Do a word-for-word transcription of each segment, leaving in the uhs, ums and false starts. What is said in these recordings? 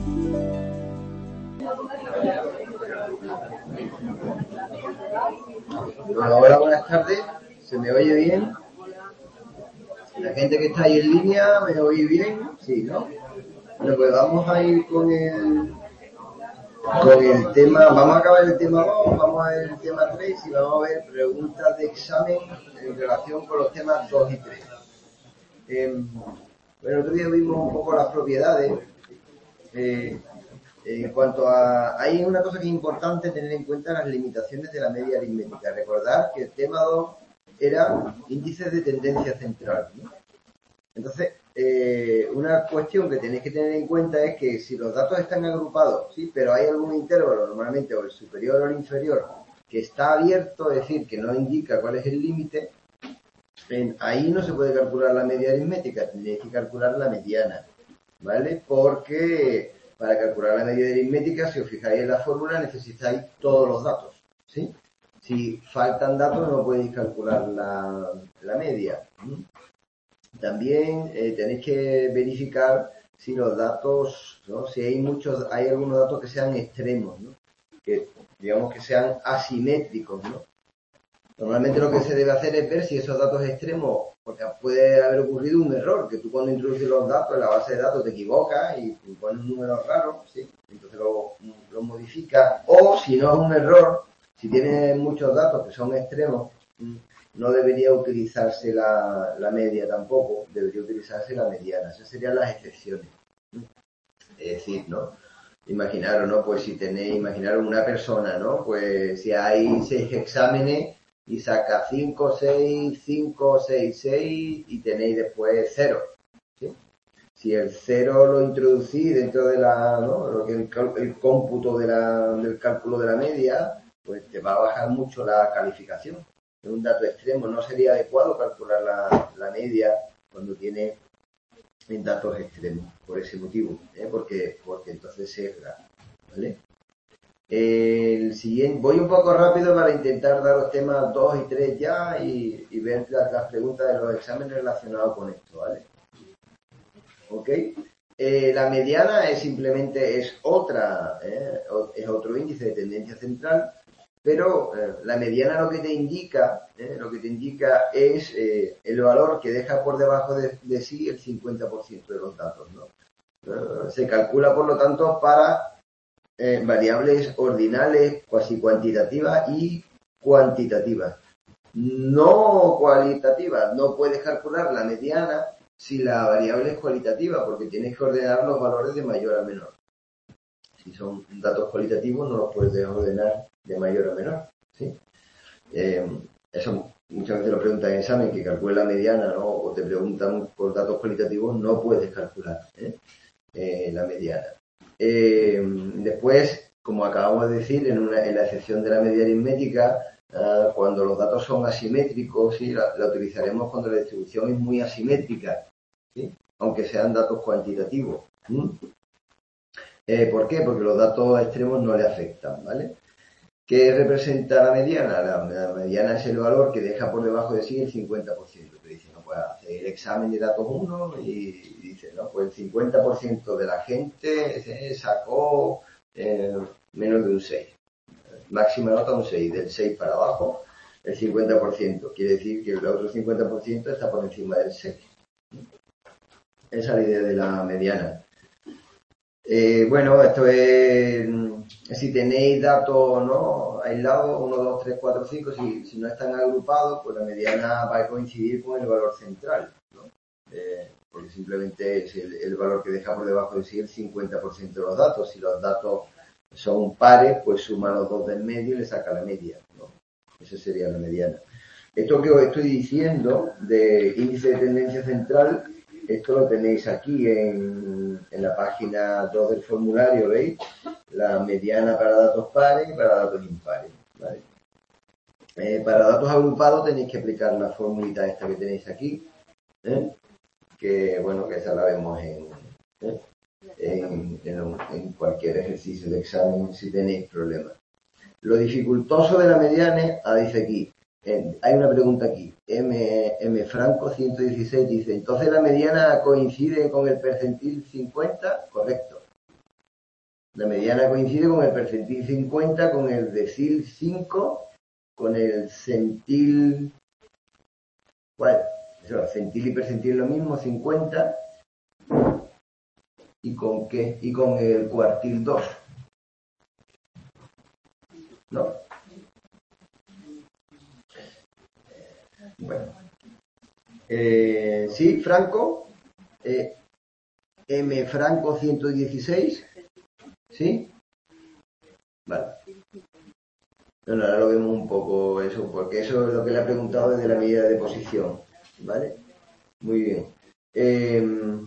Bueno, hola, buenas tardes. ¿Se me oye bien? La gente que está ahí en línea, ¿me oye bien? Sí, ¿no? Bueno, pues vamos a ir con el, con el tema, vamos a acabar el tema dos, vamos a ver el tema tres y vamos a ver preguntas de examen en relación con los temas dos y tres. Eh, bueno, el otro día vimos un poco las propiedades. Eh, en cuanto a... Hay una cosa que es importante tener en cuenta, las limitaciones de la media aritmética. Recordar que el tema dos era índices de tendencia central, ¿no? Entonces, eh, una cuestión que tenéis que tener en cuenta es que si los datos están agrupados, sí, pero hay algún intervalo, normalmente o el superior o el inferior, que está abierto, es decir, que no indica cuál es el límite, ahí no se puede calcular la media aritmética, tendréis que calcular la mediana, ¿vale? Porque para calcular la media aritmética, si os fijáis en la fórmula, necesitáis todos los datos, ¿sí? Si faltan datos, no podéis calcular la, la media. También eh, tenéis que verificar si los datos, ¿no? Si hay muchos, hay algunos datos que sean extremos, ¿no? Que digamos que sean asimétricos, ¿no? Normalmente lo que se debe hacer es ver si esos datos extremos, porque puede haber ocurrido un error, que tú cuando introduces los datos en la base de datos te equivocas y pones un número raro, ¿sí? Entonces lo, lo modificas. O si no es un error, si tienes muchos datos que son extremos, no debería utilizarse la, la media tampoco, debería utilizarse la mediana. Esas serían las excepciones. Es decir, ¿no? Imaginaros, ¿no? Pues si tenéis, imaginaros una persona, ¿no? Pues si hay seis exámenes y saca cinco, seis, cinco, seis, seis y tenéis después cero, ¿sí? Si el cero lo introducís dentro de la, ¿no? Lo que el, el cómputo de la, del cálculo de la media, pues te va a bajar mucho la calificación. Es un dato extremo, no sería adecuado calcular la, la media cuando tiene en datos extremos, por ese motivo, ¿eh? porque, porque entonces se erra, ¿vale? El siguiente, voy un poco rápido para intentar dar los temas dos y tres ya y, y ver las, las preguntas de los exámenes relacionados con esto, ¿vale? ¿Ok? Eh, la mediana es simplemente, es otra, ¿eh? es otro índice de tendencia central, pero eh, la mediana lo que te indica, eh, lo que te indica es eh, el valor que deja por debajo de, de sí el cincuenta por ciento de los datos, ¿no? Eh, se calcula, por lo tanto, para eh, variables ordinales, cuasi cuantitativas y cuantitativas. No cualitativas, no puedes calcular la mediana si la variable es cualitativa, porque tienes que ordenar los valores de mayor a menor. Si son datos cualitativos, no los puedes ordenar de mayor a menor, ¿sí? Eh, eso muchas veces lo preguntan en examen, que calcule la mediana, ¿no? O te preguntan por datos cualitativos, no puedes calcular ¿eh? Eh, la mediana. Eh, después, como acabamos de decir, en, una, en la excepción de la media aritmética, eh, cuando los datos son asimétricos, ¿sí? la, la utilizaremos cuando la distribución es muy asimétrica, ¿sí? Aunque sean datos cuantitativos. ¿Mm? Eh, ¿Por qué? Porque los datos extremos no le afectan, ¿vale? ¿Qué representa la mediana? La, la mediana es el valor que deja por debajo de sí el cincuenta por ciento. Te dice, no, pues hacer el examen de datos uno y dice, no, pues el cincuenta por ciento de la gente eh, sacó eh, menos de un seis. Máxima nota un seis, del seis para abajo, el cincuenta por ciento. Quiere decir que el otro cincuenta por ciento está por encima del seis. Esa es la idea de la mediana. Eh, bueno, esto es, si tenéis datos, ¿no? Aislados, uno, dos, tres, cuatro, cinco, si, si no están agrupados, pues la mediana va a coincidir con el valor central, ¿no? Eh, porque simplemente es el, el valor que deja por debajo de sí el cincuenta por ciento de los datos. Si los datos son pares, pues suma los dos del medio y le saca la media, ¿no? Esa sería la mediana. Esto que os estoy diciendo de índice de tendencia central, esto lo tenéis aquí en, en la página dos del formulario, ¿veis? La mediana para datos pares y para datos impares, ¿vale? Eh, para datos agrupados tenéis que aplicar la formulita esta que tenéis aquí, ¿eh? Que, bueno, que esa la vemos en, ¿eh? en, en, en cualquier ejercicio de examen si tenéis problemas. Lo dificultoso de la mediana, ah, dice aquí, eh, hay una pregunta aquí, M, M Franco ciento dieciséis dice, entonces la mediana coincide con el percentil cincuenta, correcto. La mediana coincide con el percentil cincuenta, con el decil cinco, con el centil... ¿Cuál? Eso, centil y percentil es lo mismo, cincuenta. ¿Y con qué? Y con el cuartil dos. ¿No? Bueno. Eh, sí, Franco. Eh, M Franco ciento dieciséis. ¿Sí? Vale. Bueno, ahora lo vemos un poco eso, porque eso es lo que le he preguntado desde la medida de posición. ¿Vale? Muy bien. Eh,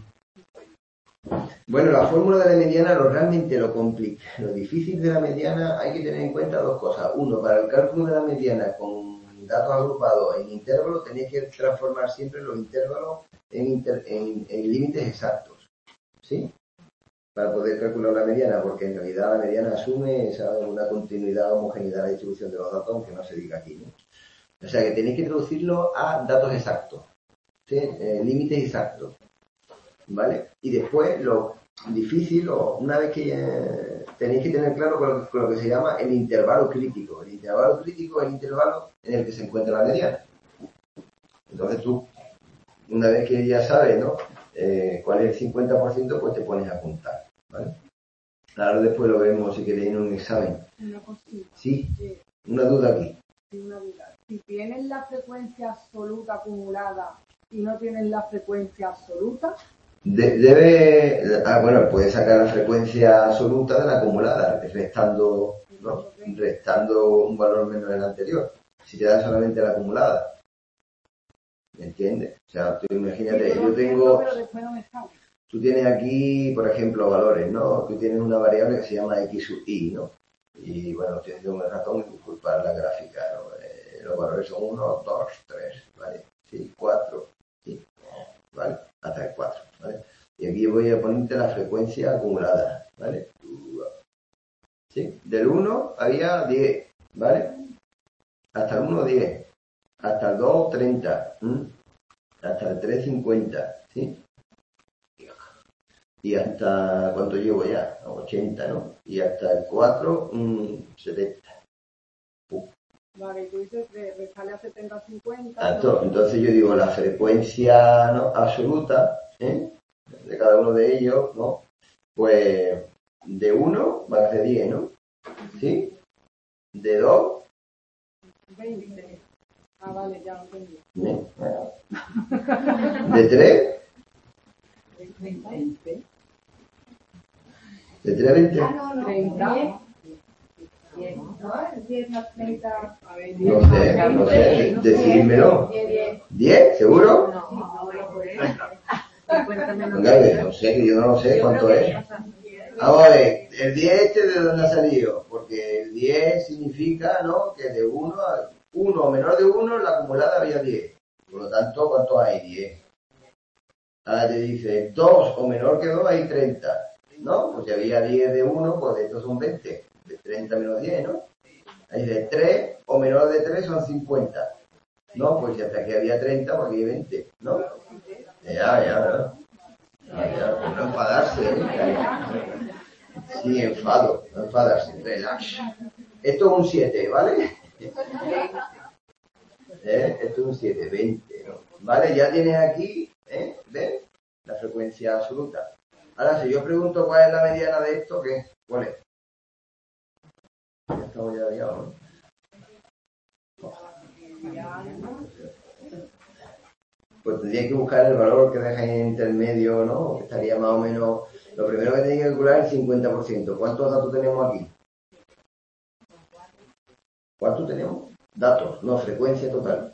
bueno, la fórmula de la mediana lo realmente lo complica. Lo difícil de la mediana hay que tener en cuenta dos cosas. Uno, para el cálculo de la mediana con datos agrupados en intervalos, tenéis que transformar siempre los intervalos en, inter, en, en límites exactos. ¿Sí? Para poder calcular la mediana, porque en realidad la mediana asume esa, una continuidad, homogeneidad de la distribución de los datos, aunque no se diga aquí, ¿no? O sea que tenéis que traducirlo a datos exactos, ¿sí? Eh, límites exactos, ¿vale? Y después lo difícil, o una vez que eh, tenéis que tener claro con lo, con lo que se llama el intervalo crítico. El intervalo crítico es el intervalo en el que se encuentra la mediana. Entonces tú, una vez que ya sabes, ¿no? Eh, cuál es el cincuenta por ciento, pues te pones a apuntar, ¿vale? Ahora después lo vemos si queréis en un examen. Una cosita. Sí, Sí, una duda aquí. sí, una duda. Si tienes la frecuencia absoluta acumulada y no tienes la frecuencia absoluta, De, debe, ah, bueno, puedes sacar la frecuencia absoluta de la acumulada, restando, ¿no? Restando un valor menos del anterior. Si te da solamente la acumulada. ¿Me entiendes? O sea, tú imagínate, yo, yo tengo... pero después no me sale. Tú tienes aquí, por ejemplo, valores, ¿no? Tú tienes una variable que se llama x sub i, ¿no? Y bueno, tienes un ratón, disculpar la gráfica, ¿no? Eh, los valores son uno, dos, tres, ¿vale? Sí, cuatro, sí, ¿vale? Hasta el cuatro, ¿vale? Y aquí voy a ponerte la frecuencia acumulada, ¿vale? ¿Sí? Del uno había diez, ¿vale? Hasta el uno, diez. Hasta el dos, treinta. ¿m? Hasta el tres, cincuenta, ¿sí? Y hasta, ¿cuánto llevo ya? ochenta, ¿no? Y hasta el cuatro, mmm, setenta. Uh. Vale, tú dices que me sale a setenta, cincuenta. ¿no? Entonces yo digo, la frecuencia, ¿no?, absoluta, ¿eh?, de cada uno de ellos, ¿no? Pues de uno va a ser diez, ¿no? ¿Sí? De dos, veinte. Ah, vale, ya lo entendí. ¿eh? De tres, veinte. de tres a veinte. Ah, no, no. treinta. diez. No, diez más treinta. A ver, No sé, no sé, decídmelo. ¿diez? ¿Seguro? No, no, no, Venga, no sé, que yo no lo sé cuánto es. Vamos a ver, el diez este de dónde ha salido, porque el diez significa, ¿no?, que de uno a uno o menor de uno, la acumulada había diez. Por lo tanto, ¿cuántos hay? diez. Ahora te dice dos o menor que dos hay treinta, ¿no? Pues si había diez de uno, pues de estos son veinte. De treinta menos diez, ¿no? Ahí de tres o menor de tres son cincuenta. No, pues hasta aquí había treinta, porque hay veinte, ¿no? Ya, ya, ¿no? Ya, ya, pues no enfadarse, ¿eh? Sí, enfado, no enfadarse, relax. Esto es un siete, ¿vale? ¿Eh? Esto es un siete, veinte, ¿no? ¿Vale? Ya tienes aquí, ¿eh?, ¿ves?, la frecuencia absoluta. Ahora, si yo pregunto cuál es la mediana de esto, ¿qué? ¿Cuál es? Ya estamos ya liados, ¿no? Pues tendría que buscar el valor que deja en intermedio, ¿no? Que estaría más o menos... Lo primero que tenéis que calcular es el cincuenta por ciento. ¿Cuántos datos tenemos aquí? ¿Cuántos tenemos? Datos, no, frecuencia total.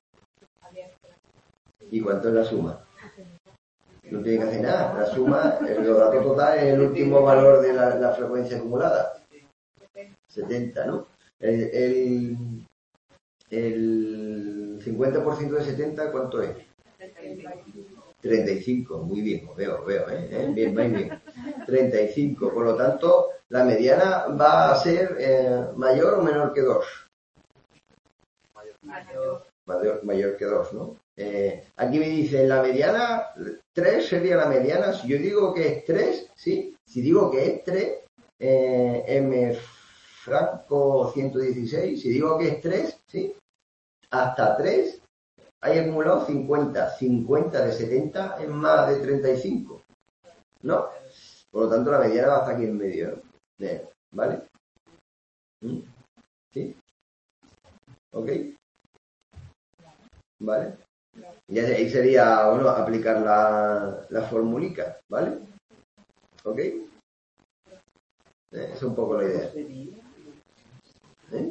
¿Y cuánto es la suma? No tiene que hacer nada. La suma, los datos totales es el último valor de la, la frecuencia acumulada. setenta, ¿no? El, el, el cincuenta por ciento de setenta, ¿cuánto es? treinta y cinco, muy bien, os veo, os veo, ¿eh? ¿eh? Bien, muy bien. treinta y cinco, por lo tanto, la mediana va a ser eh, mayor o menor que dos. Mayor. Mayor, mayor que dos, ¿no? Eh, aquí me dice, la mediana, tres sería la mediana. Si yo digo que es tres, ¿sí? Si digo que es tres, eh, M franco ciento dieciséis, si digo que es tres, ¿sí? Hasta tres hay acumulado cincuenta. cincuenta de setenta es más de treinta y cinco, ¿no? Por lo tanto, la mediana va a estar aquí en medio, ¿no? ¿Vale? ¿Sí? ¿Ok? ¿Vale? Y ahí sería, bueno, aplicar la, la formulica, ¿vale? ¿Ok? Eh, esa es un poco la idea. ¿Eh?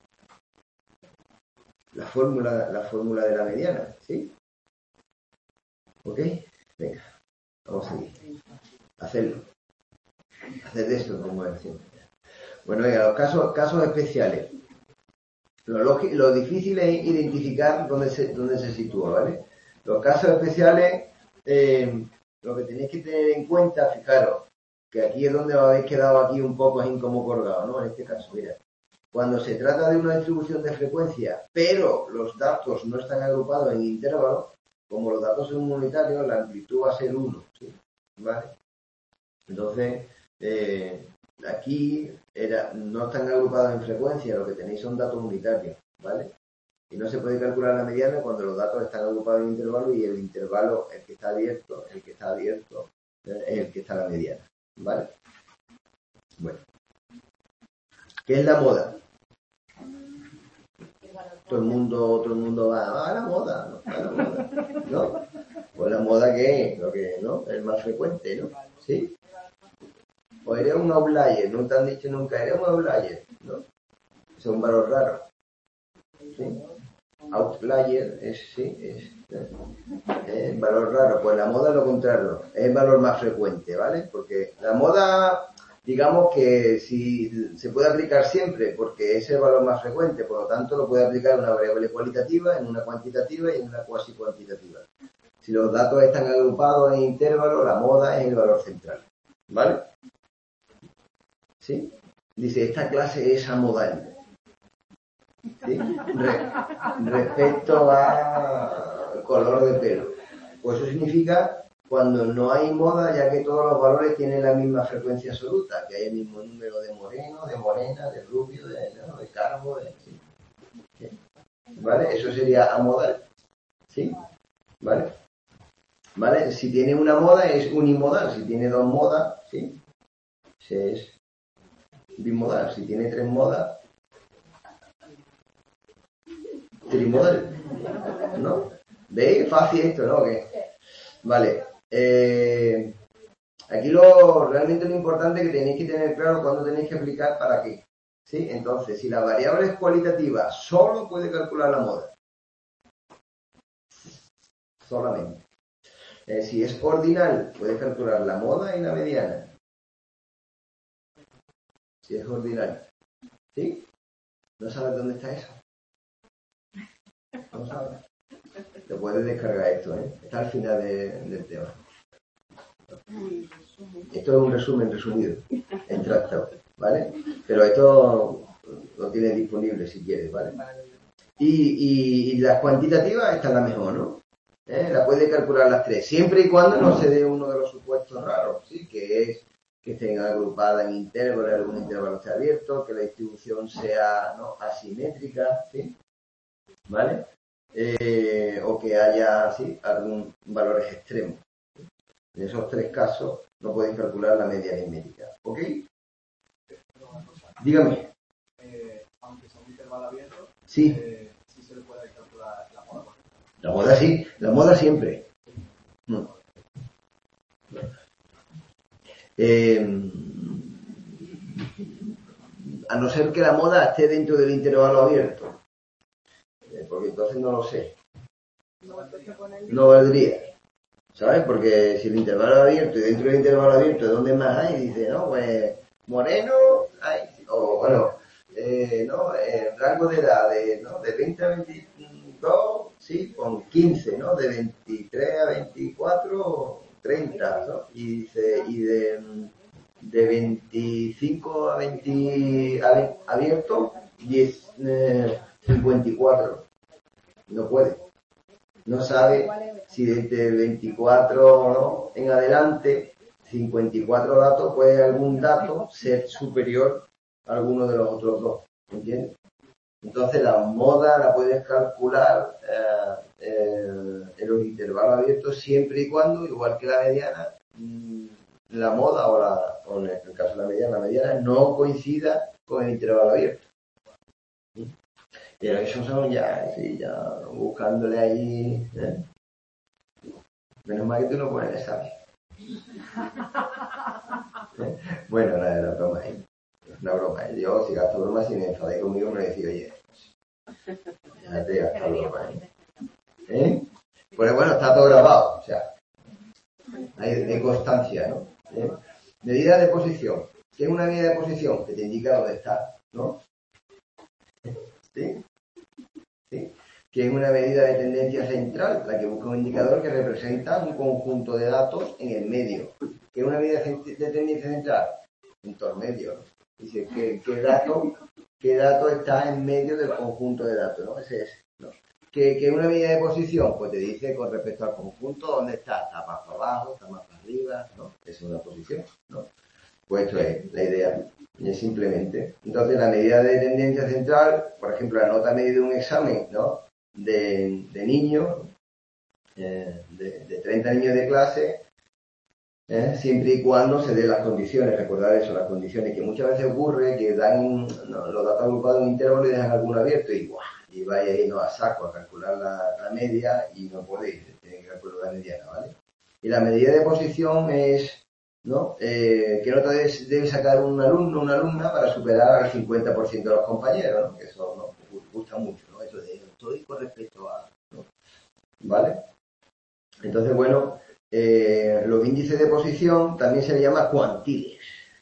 La fórmula, la fórmula de la mediana, ¿sí? ¿Ok? Venga, vamos a seguir. Hacerlo. Hacer de esto como es siempre. Bueno, venga, los casos, casos especiales. Lo, lógico, lo difícil es identificar dónde se, dónde se sitúa, ¿vale? Los casos especiales, eh, lo que tenéis que tener en cuenta, fijaros, que aquí es donde os habéis quedado aquí un poco así como colgado, ¿no? En este caso, mira, cuando se trata de una distribución de frecuencia, pero los datos no están agrupados en intervalos, como los datos son unitarios, la amplitud va a ser uno, ¿sí? ¿Vale? Entonces, eh, aquí era, no están agrupados en frecuencia, lo que tenéis son datos unitarios, ¿vale? Y no se puede calcular la mediana cuando los datos están agrupados en intervalos y el intervalo, el que está abierto, el que está abierto, es el que está en la mediana, ¿vale? Bueno. ¿Qué es la moda? Todo el mundo, todo el mundo va a la moda, ¿no? A la moda, ¿no? Pues la moda que es, lo que, ¿no? Es más frecuente, ¿no? ¿Sí? O eres un outlier, no te han dicho nunca, eres un outlier, ¿no? Es un valor raro. ¿Sí? Outlier es, sí, es, es valor raro. Pues la moda es lo contrario, es el valor más frecuente, ¿vale? Porque la moda, digamos que si se puede aplicar siempre, porque es el valor más frecuente, por lo tanto lo puede aplicar en una variable cualitativa, en una cuantitativa y en una cuasi cuantitativa. Si los datos están agrupados en intervalos, la moda es el valor central, ¿vale? ¿Sí? Dice, esta clase es amodal. ¿Sí? Re, respecto al color de pelo. Pues eso significa cuando no hay moda, ya que todos los valores tienen la misma frecuencia absoluta, que hay el mismo número de moreno, de morena, de rubio, de, ¿no? de calvo, de, ¿sí? ¿Sí? ¿Vale? Eso sería amodal. ¿Sí? ¿Vale? ¿Vale? Si tiene una moda es unimodal, si tiene dos modas, ¿sí? Es bimodal, si tiene tres modas, trimodal, ¿no? ¿Veis? Fácil esto, ¿no? ¿Qué? Vale. Eh, aquí lo realmente lo importante es que tenéis que tener claro cuándo tenéis que aplicar para qué. ¿Sí? Entonces, si la variable es cualitativa, solo puede calcular la moda. Solamente. Eh, si es ordinal, puede calcular la moda y la mediana. Si es ordinal. ¿Sí? ¿No sabes dónde está eso? ¿No sabes? Lo puedes descargar esto, ¿eh? Está al final de, del tema. Esto es un resumen resumido, extracto, ¿vale? Pero esto lo tienes disponible si quieres, ¿vale? Y, y, y las cuantitativas, esta es la mejor, ¿no? ¿Eh? La puede calcular las tres, siempre y cuando no se dé uno de los supuestos raros, ¿sí? Que es que estén agrupadas en intervalos, algún intervalo esté abierto, que la distribución sea, ¿no?, asimétrica, ¿sí? ¿Vale? Eh, o que haya, ¿sí?, algún valores extremos. En esos tres casos no podéis calcular la media aritmética. ¿Ok? Dígame. Eh, aunque sea un intervalo abierto, sí. Eh, sí se le puede calcular la moda. La moda sí, la moda siempre. No. Eh, a no ser que la moda esté dentro del intervalo abierto. Eh, porque entonces no lo sé. No valdría. ¿Sabes? Porque si el intervalo es abierto y dentro del intervalo abierto, ¿dónde más hay? Dice, no, pues moreno, hay, o bueno, eh, no, eh, rango de edad, de, ¿no?, de veinte a veintidós, sí, con quince, ¿no? De veintitrés a veinticuatro, treinta, ¿no? Y dice, y de, de veinticinco a veinte a, abierto, diez, eh, cincuenta y cuatro. No puede. No sabe si desde el veinticuatro, ¿no?, en adelante cincuenta y cuatro datos, puede algún dato ser superior a alguno de los otros dos, ¿entiendes? Entonces la moda la puedes calcular eh, eh, en los intervalos abiertos siempre y cuando, igual que la mediana, mmm, la moda o, la, o en el caso de la mediana, la mediana no coincida con el intervalo abierto. ¿Sí? Pero esos son ya, sí, ya buscándole ahí, ¿eh? Menos mal que tú no pones examen. ¿Eh? Bueno, nada, era broma, ¿eh? Una broma. Yo, si gasto broma, si me enfadé conmigo, me decía, oye, ya te gasto broma, ¿eh? ¿Eh? Pues bueno, está todo grabado, o sea, hay, hay constancia, ¿no? ¿Eh? Medida de posición. ¿Qué es una medida de posición? Que te indica dónde está, ¿no? ¿Sí? ¿Sí? Que es una medida de tendencia central, la que busca un indicador que representa un conjunto de datos en el medio. ¿Qué es una medida de tendencia central? Intermedio, ¿no? Dice, ¿qué, qué, dato, ¿qué dato está en medio del conjunto de datos? ¿No? Ese es, ¿no? ¿Qué, ¿Qué es una medida de posición? Pues te dice con respecto al conjunto dónde está. Está más para abajo, está más para arriba, ¿no? Esa es una posición, ¿no? Pues esto es la idea, es simplemente. Entonces, la medida de tendencia central, por ejemplo, la nota media de un examen, ¿no? De, de niños, eh, de, de treinta niños de clase, eh, siempre y cuando se den las condiciones. Recordad eso, las condiciones, que muchas veces ocurre que dan no, los datos agrupados en un intervalo y dejan alguno abierto y ¡guau! Y vais ahí no, a saco a calcular la, la media y no podéis, tenéis que calcular la mediana, ¿vale? Y la medida de posición es, ¿no? Eh, ¿qué nota debe, debe sacar un alumno o una alumna para superar al cincuenta por ciento de los compañeros, ¿no? Que eso, ¿no? Gusta mucho, ¿no? Eso de estoy con respecto a, ¿no? ¿Vale? Entonces, bueno, eh, los índices de posición también se les llama cuantiles,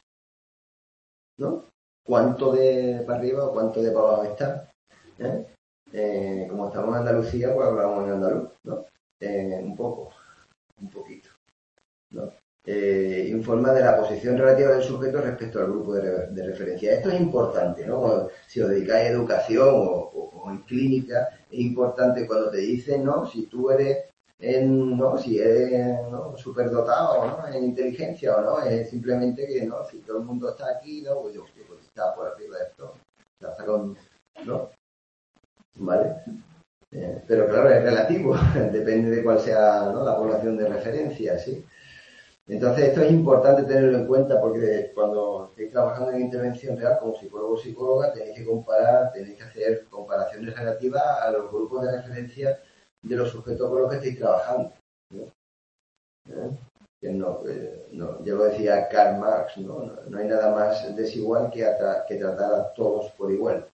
¿no? Cuánto de para arriba o cuánto de para abajo está, ¿eh? Eh, como estamos en Andalucía, pues hablamos en andaluz, ¿no? Eh, un poco, un poquito, ¿no? Eh, informa de la posición relativa del sujeto respecto al grupo de, de referencia. Esto es importante, ¿no? Cuando, si os dedicáis a educación o, o, o en clínica, es importante cuando te dicen, ¿no? Si tú eres, en, ¿no? Si eres, ¿no? Superdotado, ¿no? En inteligencia o no, es simplemente que, ¿no? Si todo el mundo está aquí, ¿no? Pues yo, pues está por arriba de esto, está con, ¿no? ¿Vale? Eh, pero claro, es relativo, depende de cuál sea, ¿no? La población de referencia, ¿sí? Entonces esto es importante tenerlo en cuenta porque cuando estéis trabajando en intervención real como psicólogo o psicóloga tenéis que comparar, tenéis que hacer comparaciones relativas a los grupos de referencia de los sujetos con los que estéis trabajando, ¿no? ¿Eh? Que no, eh, no, ya lo decía Karl Marx, ¿no? No, no hay nada más desigual que, atra- que tratar a todos por igual.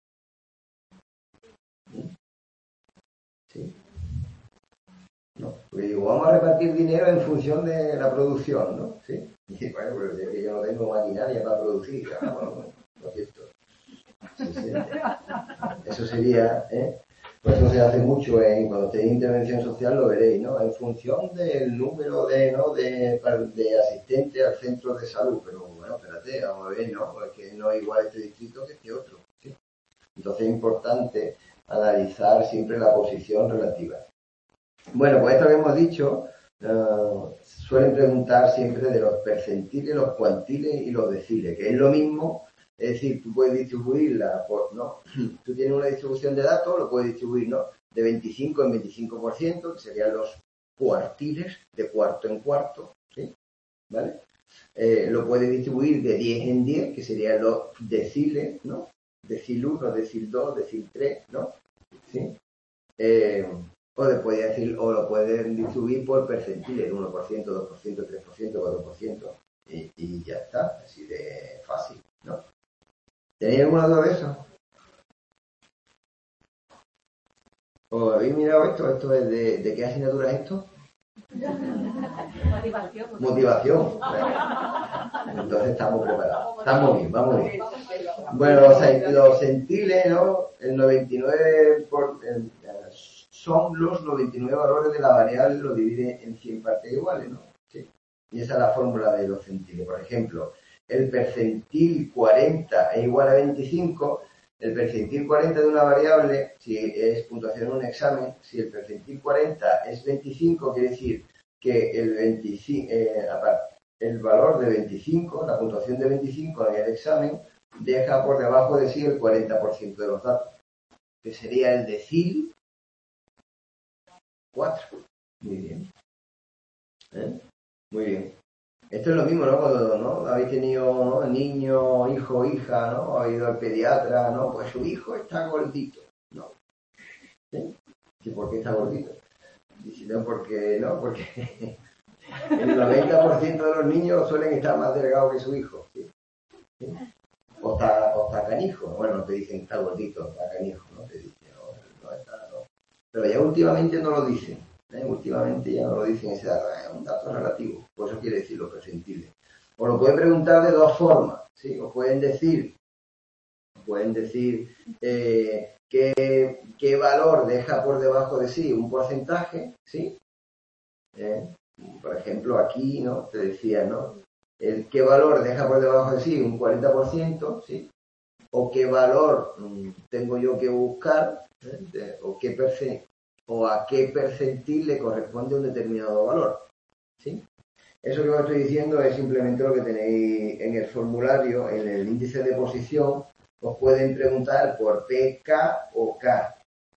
¿Eh? ¿Sí? ¿No? Porque digo, vamos a repartir dinero en función de la producción, ¿no? ¿Sí? Y bueno, pero es que yo no tengo maquinaria para producir, ah, bueno, bueno, lo cierto. Sí, sí. Eso sería, ¿eh? Pues eso se hace mucho en, cuando tenéis intervención social, lo veréis, ¿no? En función del número de, ¿no? de, de asistentes al centro de salud, pero bueno, espérate, vamos a ver, ¿no? Porque no es igual este distrito que este otro, ¿sí? Entonces es importante analizar siempre la posición relativa. Bueno, pues esto que hemos dicho, uh, suelen preguntar siempre de los percentiles, los cuantiles y los deciles, que es lo mismo, es decir, tú puedes distribuirla por, ¿no? Tú tienes una distribución de datos, lo puedes distribuir, ¿no? De veinticinco en veinticinco por ciento, que serían los cuartiles, de cuarto en cuarto, ¿sí? ¿Vale? Eh, lo puedes distribuir de diez en diez, que serían los deciles, ¿no? Decil uno, decil dos, decil tres, ¿no? ¿Sí? Eh, O, puede decir, o lo pueden distribuir por percentiles, uno por ciento, dos por ciento, tres por ciento, cuatro por ciento, y, y ya está, así de fácil, ¿no? ¿Tenéis alguna duda de eso? ¿O habéis mirado esto? ¿Esto es de, de qué asignatura es esto? Motivación. Motivación. Bueno, entonces estamos preparados. Estamos bien, vamos bien. Bueno, los, los centiles, ¿no? El noventa y nueve por... El, son los noventa y nueve valores de la variable, lo divide en cien partes iguales, ¿no? ¿Sí? Y esa es la fórmula de los centiles. Por ejemplo, el percentil cuarenta es igual a veinticinco, el percentil cuarenta de una variable, si es puntuación en un examen, si el percentil cuarenta es veinticinco, quiere decir que el veinticinco, eh, el valor de veinticinco, la puntuación de veinticinco en el examen, deja por debajo de sí el cuarenta por ciento de los datos, que sería el decil cuatro. Muy bien. ¿Eh? Muy bien. Esto es lo mismo, ¿no? Cuando, ¿no? Habéis tenido, ¿no? Niño, hijo, hija, ¿no? Ha ido al pediatra, ¿no? Pues su hijo está gordito. No. ¿Sí? ¿Y por qué está gordito? Dice, no, porque, no, porque el noventa por ciento de los niños suelen estar más delgados que su hijo. ¿Sí? ¿Sí? O está, o está canijo. Bueno, no te dicen está gordito, está canijo, ¿no? Te dicen, no, no está, no. Pero ya últimamente no lo dicen. ¿eh? Últimamente ya no lo dicen ese dato, es un dato relativo. Por eso quiere decir los percentiles. O lo pueden preguntar de dos formas. ¿Sí? O pueden decir, pueden decir eh, qué, qué valor deja por debajo de sí un porcentaje, ¿sí? ¿Eh? Por ejemplo, aquí, ¿no? Te decía, ¿no? El qué valor deja por debajo de sí un cuarenta por ciento, ¿sí? O qué valor mmm, tengo yo que buscar, ¿eh? de, o, qué perce, o a qué percentil le corresponde un determinado valor, ¿sí? Eso que os estoy diciendo es simplemente lo que tenéis en el formulario, en el índice de posición, os pueden preguntar por P K o K.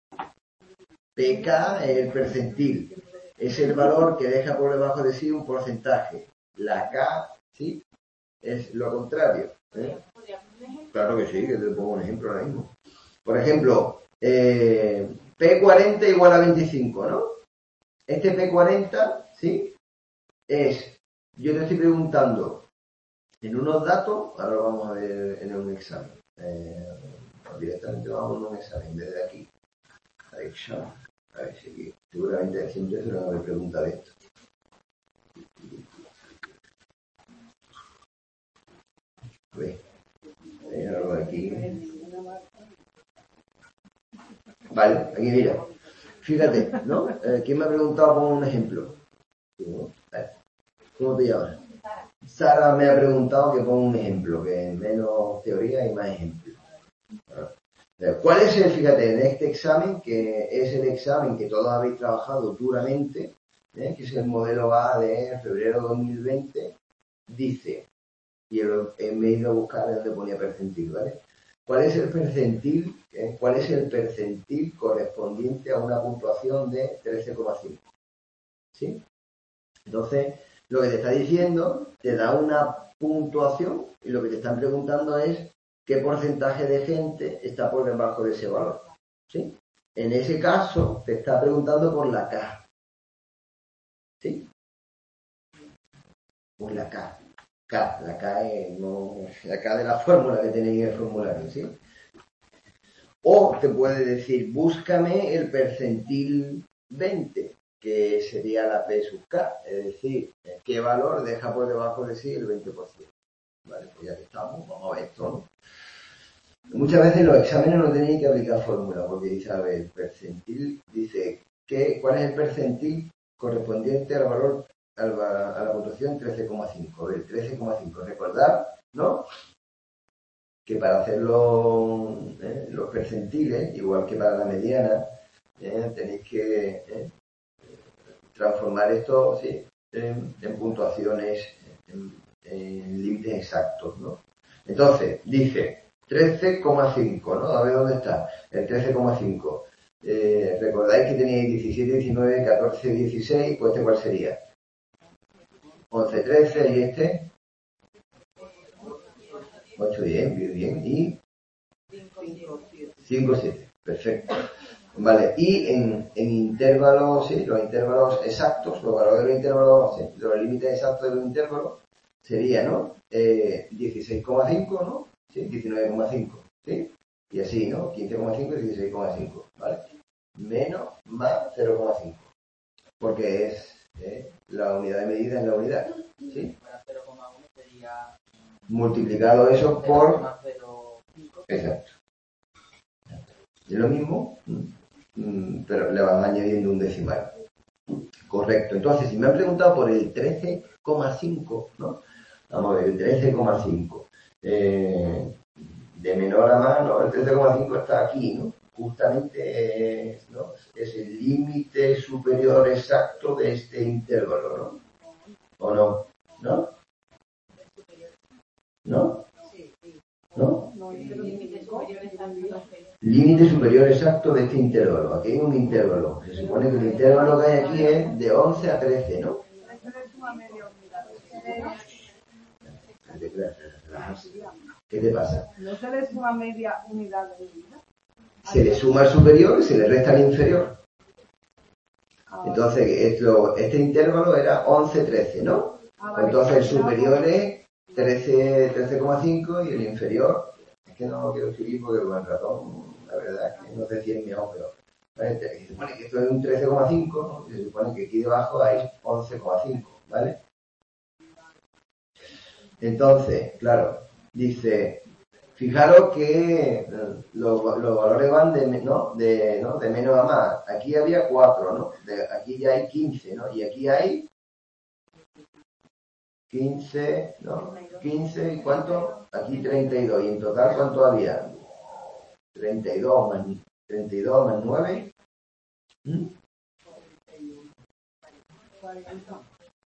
P K es el percentil. Es el valor que deja por debajo de sí un porcentaje. La K, ¿sí? Es lo contrario. ¿eh? Claro que sí, que te pongo un ejemplo ahora mismo. Por ejemplo, eh, P cuarenta igual a veinticinco, ¿no? Este P cuarenta, ¿sí? Es, yo te estoy preguntando en unos datos, ahora lo vamos a ver en un examen. Eh, directamente vamos a un examen desde aquí. Examen. A ver si aquí, seguramente siempre se nos va a preguntar esto. A ver, hay algo aquí. Vale, aquí mira. Fíjate, ¿no? Eh, ¿Quién me ha preguntado por un ejemplo? ¿Cómo te llamas? Sara me ha preguntado que ponga un ejemplo, que es menos teoría y más ejemplo. ¿Cuál es el, fíjate, en este examen, que es el examen que todos habéis trabajado duramente, ¿eh? Que es el modelo A de febrero dos mil veinte, dice, y el, eh, me he ido a buscar donde ponía percentil, ¿vale? ¿Cuál es el percentil, eh? ¿Cuál es el percentil correspondiente a una puntuación de trece coma cinco? ¿Sí? Entonces, lo que te está diciendo, te da una puntuación y lo que te están preguntando es qué porcentaje de gente está por debajo de ese valor. ¿Sí? En ese caso, te está preguntando por la K. ¿Sí? Por la K. K. La K es no, la K de la fórmula que tenéis en el formulario. ¿Sí? O te puede decir, búscame el percentil veinte, que sería la P sub K. Es decir, qué valor deja por debajo de sí el veinte por ciento. Vale, pues ya que estamos, vamos a ver esto, ¿no? Muchas veces los exámenes no tenéis que aplicar fórmula, porque dice, a ver, el percentil, dice, ¿qué, ¿cuál es el percentil correspondiente al valor, al, a la puntuación trece coma cinco? A ver, trece coma cinco, recordad, ¿no? Que para hacer los, eh, los percentiles, igual que para la mediana, eh, tenéis que eh, transformar esto, ¿sí? en, en puntuaciones, en, en límites exactos, ¿no? Entonces, dice trece coma cinco, ¿no? A ver dónde está, el trece coma cinco. Eh, ¿Recordáis que teníais diecisiete, diecinueve, catorce, dieciséis? Pues este, ¿cuál sería? once, trece, y este ocho, diez, bien, bien, y cinco, siete, perfecto. Vale, y en, en intervalos, sí, los intervalos exactos, los valores de los intervalos, sí, los límites exactos de los intervalos, sería, ¿no? Eh, dieciséis coma cinco, ¿no? Sí, diecinueve coma cinco, ¿sí? Y así, ¿no? quince coma cinco y dieciséis coma cinco, ¿vale? Menos, más cero coma cinco, porque es eh, la unidad de medida en la unidad, ¿sí? cero coma uno sería multiplicado eso por... cero coma cinco. Exacto. Es lo mismo, pero le van añadiendo un decimal. Correcto. Entonces, si me han preguntado por el trece coma cinco, ¿no? Vamos a ver, el trece coma cinco. Eh, de menor a más, ¿no? El trece coma cinco está aquí, ¿no? Justamente es, ¿no? es el límite superior exacto de este intervalo, ¿no? ¿O no? ¿No? ¿no? Sí, sí. ¿No? No, El es que lo límite mismo, superior exacto de los pelos. Límite superior exacto de este intervalo. Aquí hay un intervalo. Se supone que el intervalo que hay aquí es de once a trece, ¿no? Eso es una media unidad. ¿Qué te pasa? ¿No se le suma media unidad de medida? Se le suma el superior y se le resta el inferior. Ah, Entonces, esto, este intervalo era once trece, ¿no? ah, vale. Entonces el superior es trece coma cinco y el inferior, es que no lo quiero escribir porque con el ratón, la verdad es que no sé si es mejor o peor. ¿Vale? Se supone que esto es un trece coma cinco, ¿no? Se supone que aquí debajo hay once coma cinco, ¿vale? Entonces, claro, dice, fijaros que los, los valores van de, ¿no? De, ¿no? de menos a más. Aquí había cuatro, ¿no? De, aquí ya hay quince, ¿no? Y aquí hay quince, ¿no? quince, ¿y cuánto? Aquí treinta y dos. ¿Y en total cuánto había? treinta y dos más, treinta y dos más nueve. ¿Mm? cuarenta.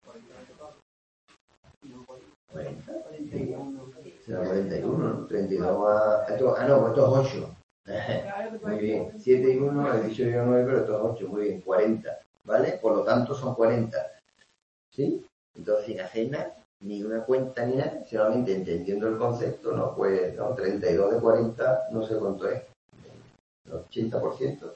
Será cuarenta y uno, ¿no? treinta y dos más... Esto, ah, no, pues esto es ocho. Muy bien. siete y uno, he dicho yo nueve, pero esto es ocho. Muy bien, cuarenta. ¿Vale? Por lo tanto son cuarenta. ¿Sí? Entonces, sin hacer nada, ni una cuenta ni nada, solamente entendiendo el concepto, ¿no? Pues, ¿no? treinta y dos de cuarenta, no sé cuánto es. El ochenta por ciento.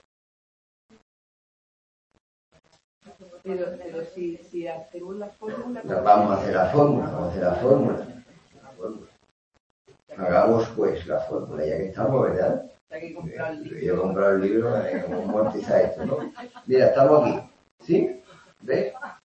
Pero, pero si, si hacemos la fórmula... Vamos a hacer la fórmula, vamos a hacer la fórmula. La fórmula. Hagamos pues la fórmula, ya que estamos, ¿verdad? Hay que comprar el libro. Yo he comprado el libro, eh, como amortizar esto, ¿no? Mira, estamos aquí, ¿sí? ¿Ves?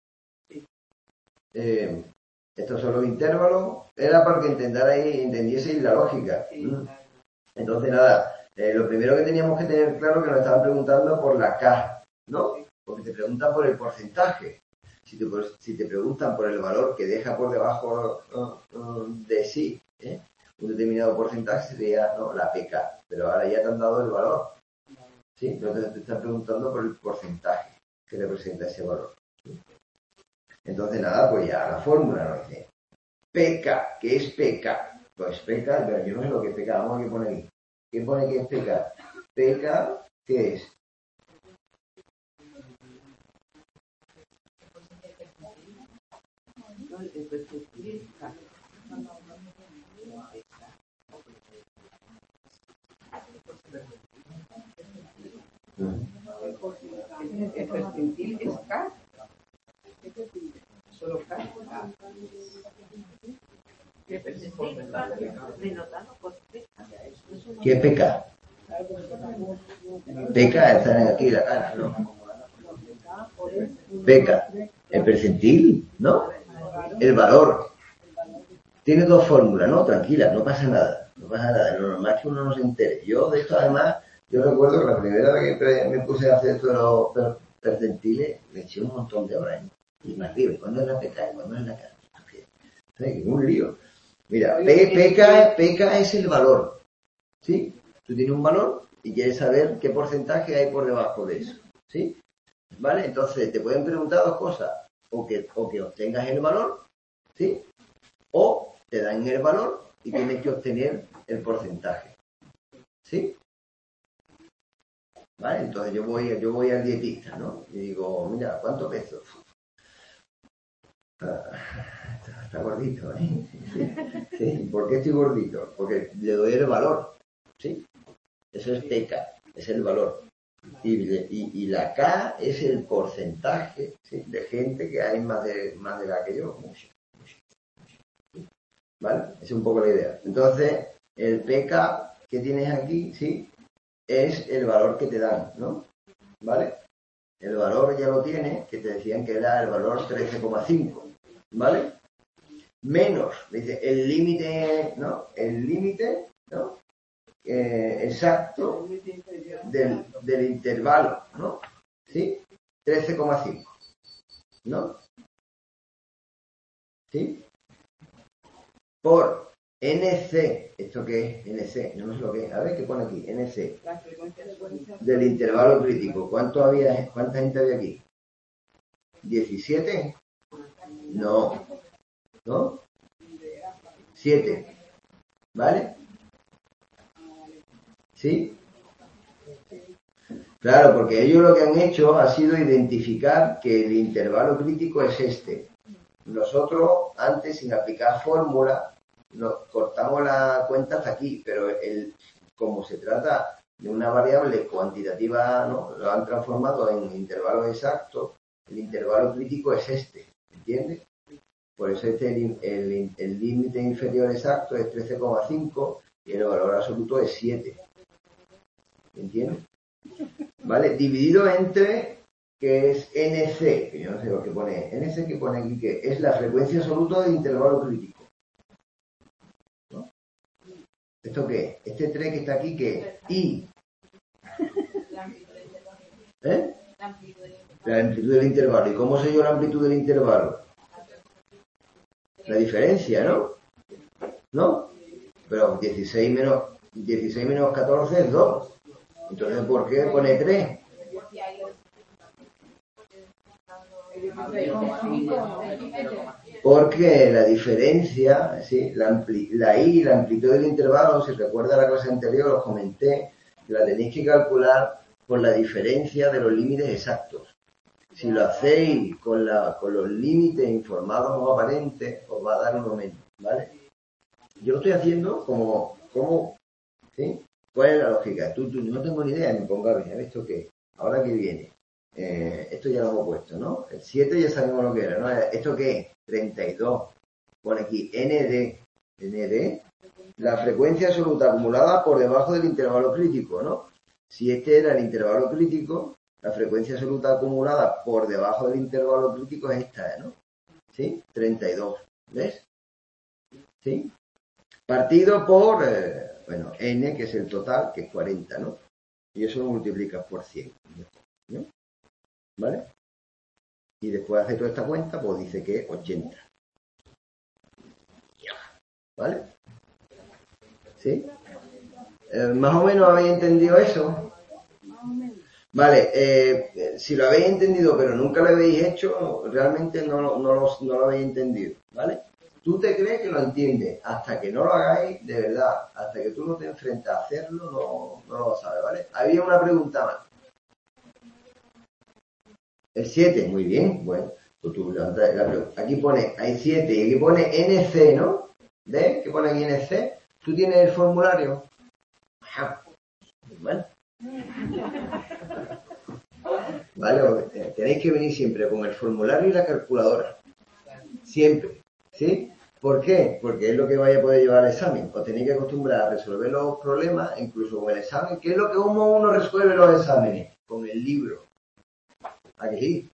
Eh, estos son los intervalos, era para que entendáis, entendieseis la lógica. ¿Mm? Entonces, nada, eh, lo primero que teníamos que tener claro que nos estaban preguntando por la K, ¿no? Porque te preguntan por el porcentaje. Si te, si te preguntan por el valor que deja por debajo uh, uh, de sí, ¿eh? Un determinado porcentaje sería, ¿no? La P K, pero ahora ya te han dado el valor, ¿sí? Entonces te están preguntando por el porcentaje que representa ese valor, ¿sí? Entonces nada, pues ya la fórmula nos dice P K, ¿qué es P K? Pues P K, pero yo no sé lo que es P K, vamos a ver qué pone aquí. ¿Qué pone que es P K? P K, ¿qué es? El percentil es K. Solo K. ¿Qué percentil? Denotado por P. ¿Qué es P K? P K está aquí la cara, ¿no? P K, el percentil, ¿no? El valor. Tiene dos fórmulas, ¿no? Tranquila, no pasa nada. No pasa nada. Lo normal es que uno no se entere. Yo, de esto, además, yo recuerdo que la primera vez que me puse a hacer esto de los percentiles, me eché un montón de horas. Y me arriba. ¿Y cuándo es la P K? ¿Y cuándo es la K? Es un lío. Mira, P K, P K es el valor. ¿Sí? Tú tienes un valor y quieres saber qué porcentaje hay por debajo de eso. ¿Sí? ¿Vale? Entonces, te pueden preguntar dos cosas. O que, o que obtengas el valor, ¿sí? O te dan el valor y tienes que obtener el porcentaje. ¿Sí? ¿Vale? Entonces yo voy, yo voy al dietista, ¿no? Y digo, mira, ¿cuánto peso? Está, está, está gordito, ¿eh? Sí. Sí. ¿Por qué estoy gordito? Porque le doy el valor. ¿Sí? Eso es P K, es el valor. Y, y, y la K es el porcentaje, ¿sí? De gente que hay más de, más de edad que yo. Mucho, mucho, mucho. ¿Sí? ¿Vale? Esa es un poco la idea. Entonces, el P K que tienes aquí, ¿sí? Es el valor que te dan, ¿no? ¿Vale? El valor ya lo tienes, que te decían que era el valor trece coma cinco, ¿vale? Menos, dice, el límite, ¿no? El límite, ¿no? Eh, exacto del, del intervalo, ¿no? ¿Sí? trece coma cinco, ¿no? ¿Sí? Por N C, ¿esto qué es? N C, no sé lo que es. A ver, ¿qué pone aquí? N C. Del intervalo crítico. ¿Cuánto había, ¿Cuánta gente había aquí? ¿diecisiete? No. ¿No? siete. ¿Vale? ¿Sí? Claro, porque ellos lo que han hecho ha sido identificar que el intervalo crítico es este. Nosotros, antes, sin aplicar fórmula, nos cortamos la cuenta hasta aquí, pero el, como se trata de una variable cuantitativa, ¿no? Lo han transformado en intervalos exactos, el intervalo crítico es este, ¿entiendes? Por eso este el límite inferior exacto es trece coma cinco y el valor absoluto es siete. ¿Entiendes? ¿Vale? Dividido entre, que es N C, que yo no sé lo que pone, N C que pone aquí, que es la frecuencia absoluta del intervalo crítico. ¿No? ¿Esto qué es? Este tres que está aquí, ¿qué es? I. ¿Eh? La amplitud del intervalo. ¿Y cómo sé yo la amplitud del intervalo? La diferencia, ¿no? ¿No? Pero dieciséis menos, dieciséis menos catorce es dos. Entonces, ¿por qué pone tres? Porque la diferencia, ¿sí? la, ampli, la I, la amplitud del intervalo, si recuerda la clase anterior, os comenté que la tenéis que calcular por la diferencia de los límites exactos. Si lo hacéis con, la, con los límites informados o aparentes, os va a dar uno menos, ¿vale? Yo lo estoy haciendo como, como ¿sí? ¿Cuál es la lógica? Tú, tú, no tengo ni idea, me pongo a ver, ¿esto qué? Ahora que viene. Eh, esto ya lo hemos puesto, ¿no? El siete ya sabemos lo que era, ¿no? ¿Esto qué es? treinta y dos. Pone aquí N D. N D, la frecuencia absoluta acumulada por debajo del intervalo crítico, ¿no? Si este era el intervalo crítico, la frecuencia absoluta acumulada por debajo del intervalo crítico es esta, ¿no? ¿Sí? treinta y dos. ¿Ves? ¿Sí? Partido por... Eh, bueno, n, que es el total, que es cuarenta, ¿no? Y eso lo multiplicas por cien, ¿no? ¿Vale? Y después de hacer toda esta cuenta, pues dice que es ochenta. ¿Vale? ¿Sí? Eh, ¿Más o menos habéis entendido eso? Vale, eh, si lo habéis entendido pero nunca lo habéis hecho, realmente no, no, lo, no lo habéis entendido, ¿vale? Tú te crees que lo entiendes, hasta que no lo hagáis, de verdad, hasta que tú no te enfrentas a hacerlo, no, no lo sabes, ¿vale? Había una pregunta más. El siete, muy bien, bueno, pues tú levantas la pregunta. Aquí pone, hay siete, y aquí pone N C, ¿no? ¿Ves? ¿Qué pone aquí N C? ¿Tú tienes el formulario? Ajá, bueno. Vale, tenéis que venir siempre con el formulario y la calculadora. Siempre, ¿sí? ¿Por qué? Porque es lo que vaya a poder llevar al examen. Os tenéis que acostumbrar a resolver los problemas, incluso con el examen. ¿Qué es lo que uno, uno resuelve los exámenes? Con el libro. ¿A que sí?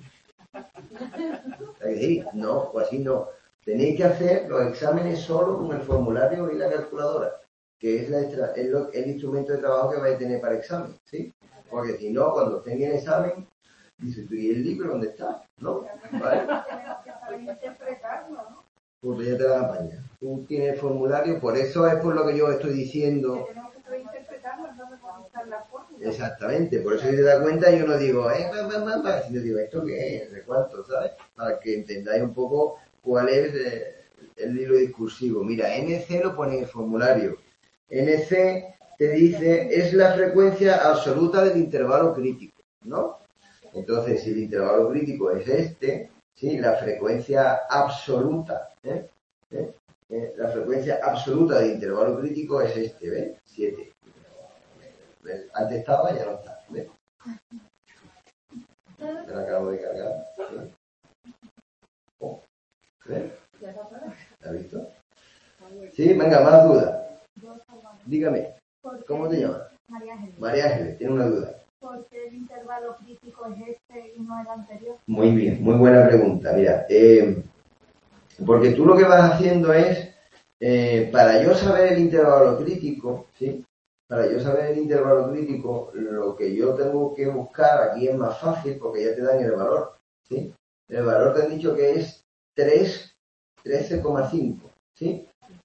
¿A que sí? No, o así no. Tenéis que hacer los exámenes solo con el formulario y la calculadora, que es, la extra, es lo, el instrumento de trabajo que vais a tener para el examen, ¿sí? Porque si no, cuando estén en el examen, dices tú, ¿y el libro dónde está? ¿No? ¿Vale? Pues ya te la apañas. Tú tienes el formulario, por eso es por lo que yo estoy diciendo. Exactamente, por eso si te das cuenta yo no digo, eh, va, va, va, va, sino digo, ¿esto qué es? ¿De cuánto? ¿Sabes? Para que entendáis un poco cuál es eh, el hilo discursivo. Mira, N C lo pone en el formulario. N C te dice, es la frecuencia absoluta del intervalo crítico, ¿no? Entonces, si el intervalo crítico es este, ¿sí? La frecuencia absoluta, ¿eh? ¿Eh? ¿Eh? La frecuencia absoluta del intervalo crítico es este, ¿ves? siete. ¿Ves? Antes estaba, ya no está, ¿ves? Me la acabo de cargar. ¿Ves? Oh. ¿Ves? ¿Has visto? Sí, venga, más dudas. Dígame, ¿cómo te llamas? María Ángeles. María Ángeles, tiene una duda. ¿Por qué el intervalo crítico es este y no el anterior? Muy bien, muy buena pregunta. Mira, eh, porque tú lo que vas haciendo es, eh, para yo saber el intervalo crítico, ¿sí? Para yo saber el intervalo crítico, lo que yo tengo que buscar aquí es más fácil porque ya te dan el valor, ¿sí? El valor te han dicho que es tres, trece coma cinco, ¿sí?